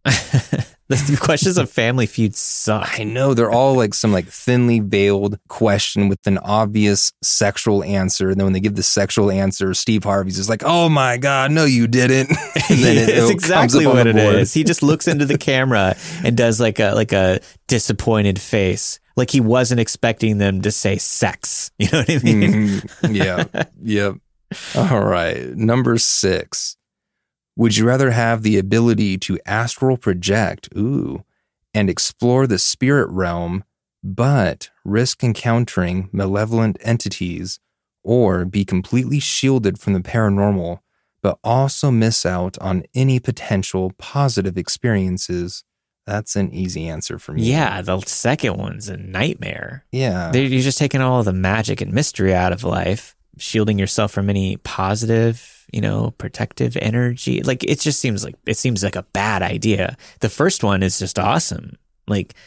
The questions of Family Feud suck. I know. They're all like some like thinly veiled question with an obvious sexual answer. And then when they give the sexual answer, Steve Harvey's just like, oh my God, no, you didn't. And then it, it's it exactly what it board. is. He just looks into the camera and does like a like a disappointed face. Like he wasn't expecting them to say sex. You know what I mean? Mm-hmm. Yeah. Yep. All right. Number six. Would you rather have the ability to astral project, ooh, and explore the spirit realm, but risk encountering malevolent entities, or be completely shielded from the paranormal, but also miss out on any potential positive experiences? That's an easy answer for me. Yeah, the second one's a nightmare. Yeah. They're, you're just taking all of the magic and mystery out of life, shielding yourself from any positive, you know, protective energy. Like, it just seems like, it seems like a bad idea. The first one is just awesome. Like,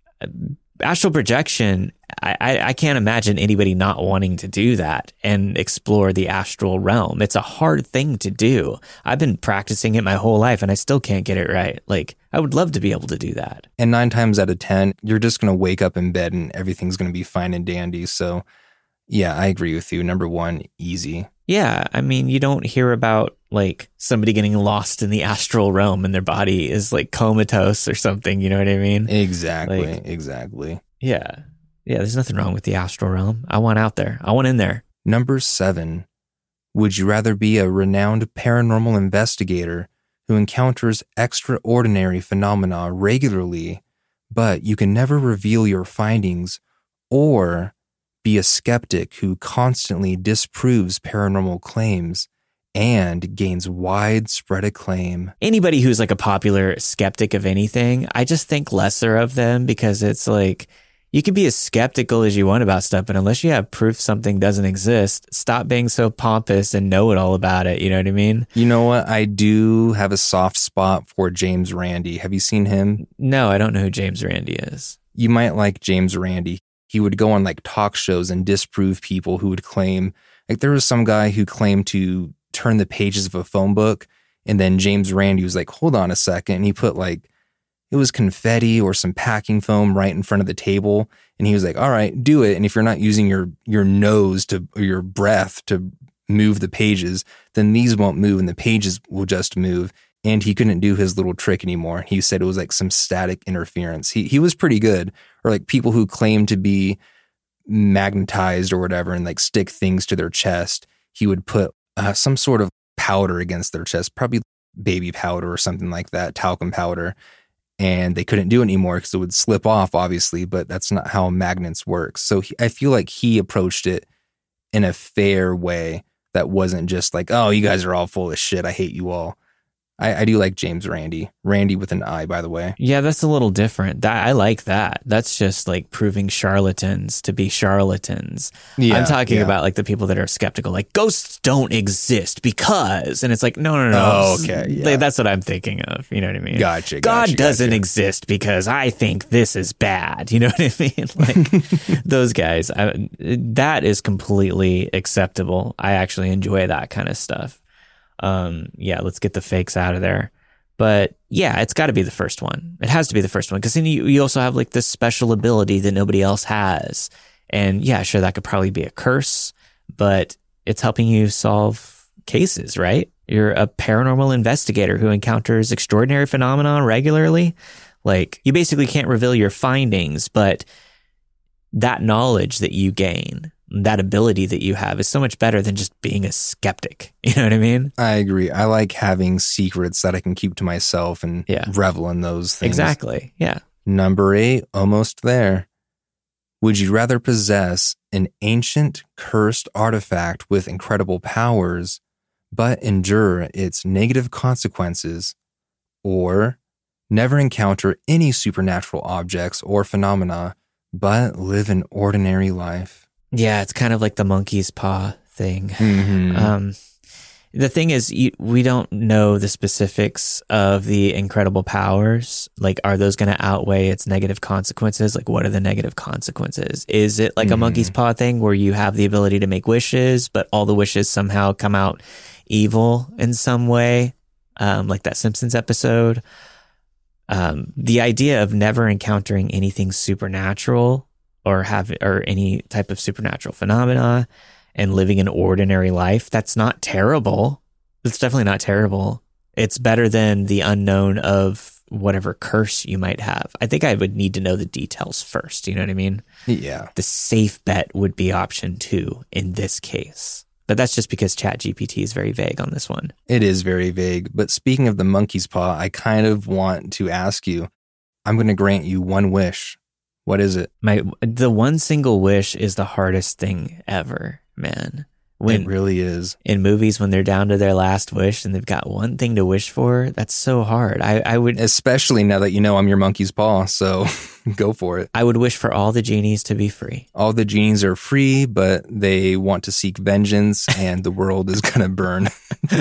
astral projection, I, I, I can't imagine anybody not wanting to do that and explore the astral realm. It's a hard thing to do. I've been practicing it my whole life and I still can't get it right. Like, I would love to be able to do that. And nine times out of ten, you're just going to wake up in bed and everything's going to be fine and dandy. So, yeah, I agree with you. Number one, easy. Yeah, I mean, you don't hear about like somebody getting lost in the astral realm and their body is like comatose or something. You know what I mean? Exactly. Like, exactly. Yeah. Yeah, there's nothing wrong with the astral realm. I want out there. I want in there. Number seven. Would you rather be a renowned paranormal investigator who encounters extraordinary phenomena regularly, but you can never reveal your findings, or be a skeptic who constantly disproves paranormal claims and gains widespread acclaim? Anybody who's like a popular skeptic of anything, I just think lesser of them, because it's like, you can be as skeptical as you want about stuff, but unless you have proof something doesn't exist, stop being so pompous and know it all about it. You know what I mean? You know what? I do have a soft spot for James Randi. Have you seen him? No, I don't know who James Randi is. You might like James Randi. He would go on like talk shows and disprove people who would claim Like there was some guy who claimed to turn the pages of a phone book, and then James Randi was like, hold on a second. And he put like, it was confetti or some packing foam right in front of the table. And he was like, all right, do it. And if you're not using your, your nose to, or your breath to move the pages, then these won't move and the pages will just move. And he couldn't do his little trick anymore. He said it was like some static interference. He he was pretty good. Or like people who claim to be magnetized or whatever and like stick things to their chest, he would put uh, some sort of powder against their chest, probably baby powder or something like that, talcum powder. And they couldn't do it anymore because it would slip off, obviously, but that's not how magnets work. So he, I feel like he approached it in a fair way that wasn't just like, oh, you guys are all full of shit. I hate you all. I, I do like James Randi. Randi with an I, by the way. Yeah, that's a little different. That, I like that. That's just like proving charlatans to be charlatans. Yeah, I'm talking yeah. about like the people that are skeptical, like ghosts don't exist because, and it's like, no, no, no. Oh, okay. Yeah. Like, that's what I'm thinking of. You know what I mean? Gotcha. God gotcha, doesn't gotcha. exist because I think this is bad. You know what I mean? Like those guys, I, that is completely acceptable. I actually enjoy that kind of stuff. Um, yeah, let's get the fakes out of there. But yeah, it's got to be the first one. It has to be the first one because then you, you also have like this special ability that nobody else has. And yeah, sure, that could probably be a curse, but it's helping you solve cases, right? You're a paranormal investigator who encounters extraordinary phenomena regularly. Like you basically can't reveal your findings, but that knowledge that you gain, that ability that you have is so much better than just being a skeptic. You know what I mean? I agree. I like having secrets that I can keep to myself and yeah. revel in those things. Exactly. Yeah. Number eight, almost there. Would you rather possess an ancient cursed artifact with incredible powers, but endure its negative consequences, or never encounter any supernatural objects or phenomena, but live an ordinary life? Yeah, it's kind of like the monkey's paw thing. Mm-hmm. Um, the thing is, you, we don't know the specifics of the incredible powers. Like, are those going to outweigh its negative consequences? Like, what are the negative consequences? Is it like mm-hmm. a monkey's paw thing where you have the ability to make wishes, but all the wishes somehow come out evil in some way? Um, like that Simpsons episode. Um, the idea of never encountering anything supernatural or have or any type of supernatural phenomena and living an ordinary life, that's not terrible. It's definitely not terrible. It's better than the unknown of whatever curse you might have. I think I would need to know the details first. You know what I mean? Yeah. The safe bet would be option two in this case. But that's just because ChatGPT is very vague on this one. It is very vague. But speaking of the monkey's paw, I kind of want to ask you, I'm going to grant you one wish. What is it? My the one single wish is the hardest thing ever, man. When, it really is. In movies, when they're down to their last wish and they've got one thing to wish for, that's so hard. I, I would, especially now that you know I'm your monkey's paw, so go for it. I would wish for all the genies to be free. All the genies are free, but they want to seek vengeance, and the world is gonna burn.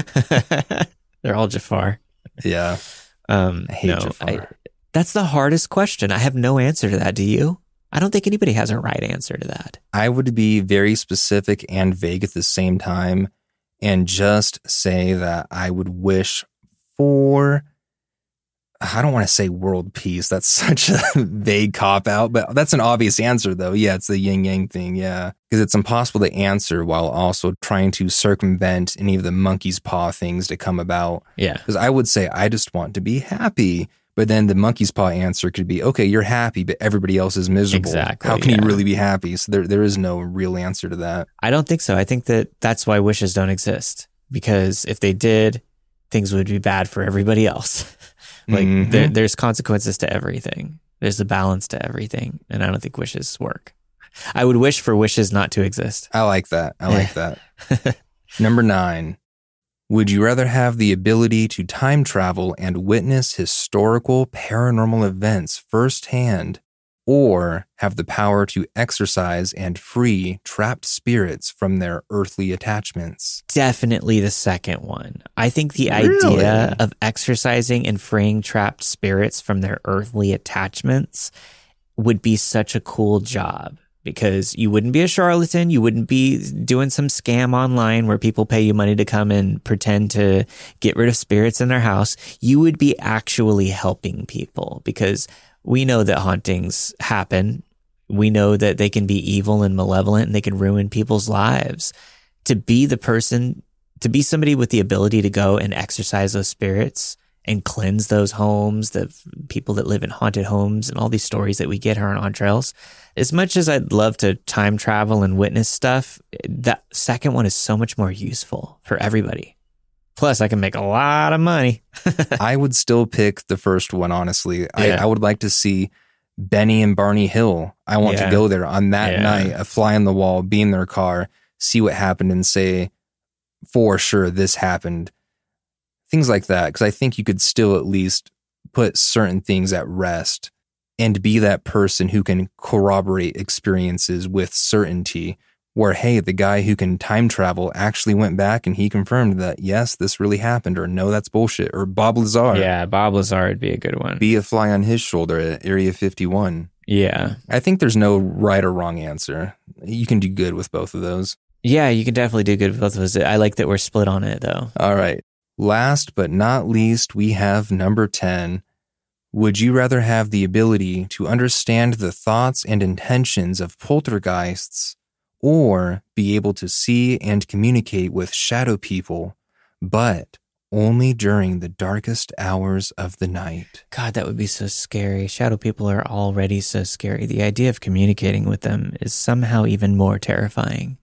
They're all Jafar. Yeah, um, I hate no, Jafar. I, that's the hardest question. I have no answer to that. Do you? I don't think anybody has a right answer to that. I would be very specific and vague at the same time and just say that I would wish for, I don't want to say world peace. That's such a vague cop-out, but that's an obvious answer, though. Yeah, it's the yin-yang thing, yeah. Because it's impossible to answer while also trying to circumvent any of the monkey's paw things to come about. Yeah. Because I would say, I just want to be happy. But then the monkey's paw answer could be, okay, you're happy, but everybody else is miserable. Exactly. How can yeah. you really be happy? So there, there is no real answer to that. I don't think so. I think that that's why wishes don't exist. Because if they did, things would be bad for everybody else. like mm-hmm. there, there's consequences to everything. There's a balance to everything. And I don't think wishes work. I would wish for wishes not to exist. I like that. I like that. Number nine. Would you rather have the ability to time travel and witness historical paranormal events firsthand, or have the power to exorcise and free trapped spirits from their earthly attachments? Definitely the second one. I think the Really? idea of exorcising and freeing trapped spirits from their earthly attachments would be such a cool job. because you wouldn't be a charlatan. You wouldn't be doing some scam online where people pay you money to come and pretend to get rid of spirits in their house. You would be actually helping people, because we know that hauntings happen. We know that they can be evil and malevolent and they can ruin people's lives. To be the person, to be somebody with the ability to go and exorcise those spirits and cleanse those homes, the people that live in haunted homes and all these stories that we get here on On Trails. As much as I'd love to time travel and witness stuff, that second one is so much more useful for everybody. Plus, I can make a lot of money. I would still pick the first one, honestly. Yeah. I, I would like to see Benny and Barney Hill. I want Yeah. to go there on that Yeah. night, a fly on the wall, be in their car, see what happened and say, for sure, this happened. Things like that. Because I think you could still at least put certain things at rest and be that person who can corroborate experiences with certainty. Where, hey, the guy who can time travel actually went back and he confirmed that, yes, this really happened, or no, that's bullshit. Or Bob Lazar. Yeah, Bob Lazar would be a good one. Be a fly on his shoulder at Area fifty-one. Yeah. I think there's no right or wrong answer. You can do good with both of those. Yeah, you can definitely do good with both of those. I like that we're split on it, though. All right. Last but not least, we have number ten. Would you rather have the ability to understand the thoughts and intentions of poltergeists, or be able to see and communicate with shadow people, but only during the darkest hours of the night? God, that would be so scary. Shadow people are already so scary. The idea of communicating with them is somehow even more terrifying.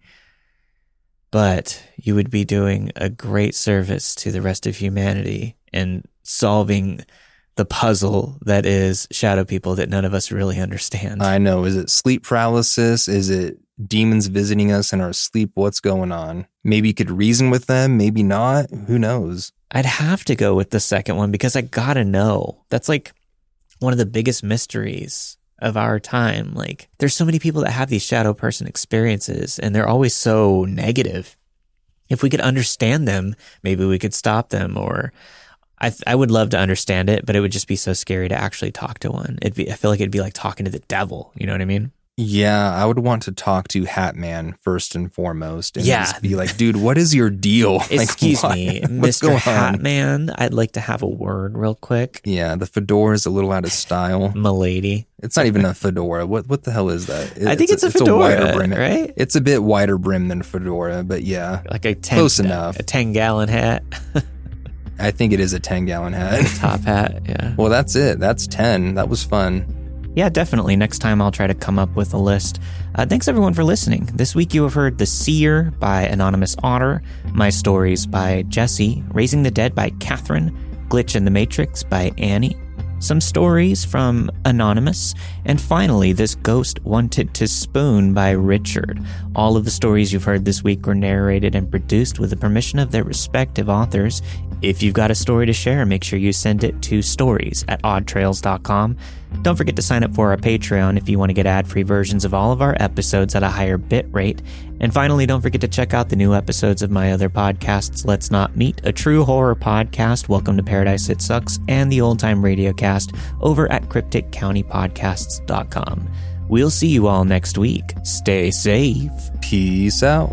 But you would be doing a great service to the rest of humanity and solving the puzzle that is shadow people that none of us really understand. I know. Is it sleep paralysis? Is it demons visiting us in our sleep? What's going on? Maybe you could reason with them, maybe not. Who knows? I'd have to go with the second one because I gotta know. That's like one of the biggest mysteries of our time. Like, there's so many people that have these shadow person experiences and they're always so negative. If we could understand them, maybe we could stop them. Or I th- I would love to understand it, but it would just be so scary to actually talk to one. It'd be, I feel like it'd be like talking to the devil. You know what I mean? Yeah, I would want to talk to Hat Man first and foremost. And Yeah. just be like, dude, what is your deal? Like, Excuse what? me, What's Mister going Hat on? Man, I'd like to have a word real quick. Yeah, the fedora is a little out of style. Milady. It's not even a fedora. What what the hell is that? It- I think it's a fedora, wider brim, right? It's a bit wider brim than fedora, but yeah. Like a ten, Close enough. A ten gallon hat. I think it is a ten gallon hat. Top hat, yeah. Well, that's it. That's ten. That was fun. Yeah, definitely. Next time I'll try to come up with a list. Uh, thanks everyone for listening. This week you have heard The Seer by Anonymous Otter, My Stories by Jesse, Raising the Dead by Catherine, Glitch in the Matrix by Annie, some stories from Anonymous, and finally This Ghost Wanted to Spoon by Richard. All of the stories you've heard this week were narrated and produced with the permission of their respective authors. If you've got a story to share, make sure you send it to stories at odd trails dot com. Don't forget to sign up for our Patreon if you want to get ad-free versions of all of our episodes at a higher bit rate. And finally, don't forget to check out the new episodes of my other podcasts, Let's Not Meet, a true horror podcast, Welcome to Paradise It Sucks, and the Old Time Radio Cast over at cryptic county podcasts dot com. We'll see you all next week. Stay safe. Peace out.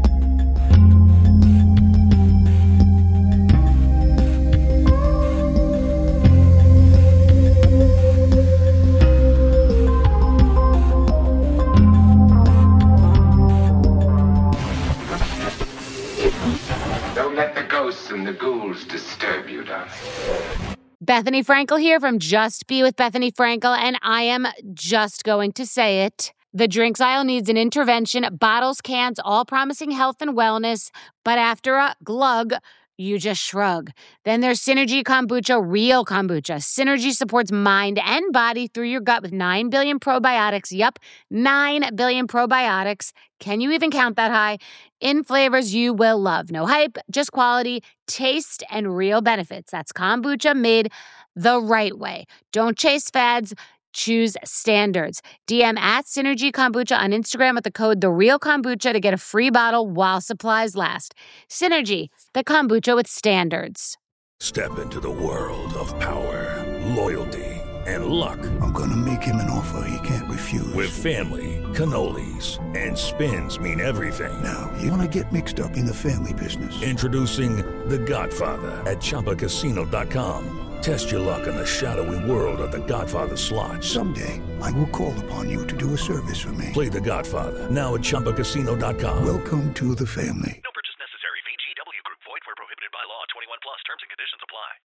And the ghouls disturb you, darling. Bethany Frankel here from Just Be with Bethany Frankel, and I am just going to say it. The drinks aisle needs an intervention. Bottles, cans, all promising health and wellness, but after a glug, you just shrug. Then there's Synergy Kombucha, real kombucha. Synergy supports mind and body through your gut with nine billion probiotics. Yup, nine billion probiotics. Can you even count that high? In flavors you will love. No hype, just quality, taste, and real benefits. That's kombucha made the right way. Don't chase fads. Choose standards. D M at Synergy Kombucha on Instagram with the code TheRealKombucha to get a free bottle while supplies last. Synergy, the kombucha with standards. Step into the world of power, loyalty, and luck. I'm gonna make him an offer he can't refuse. With family, cannolis, and spins mean everything. Now, you wanna get mixed up in the family business. Introducing The Godfather at Chumba Casino dot com. Test your luck in the shadowy world of The Godfather slot. Someday, I will call upon you to do a service for me. Play The Godfather, now at Chumba Casino dot com. Welcome to the family. No purchase necessary. V G W Group. Void where prohibited by law. twenty-one plus. Terms and conditions apply.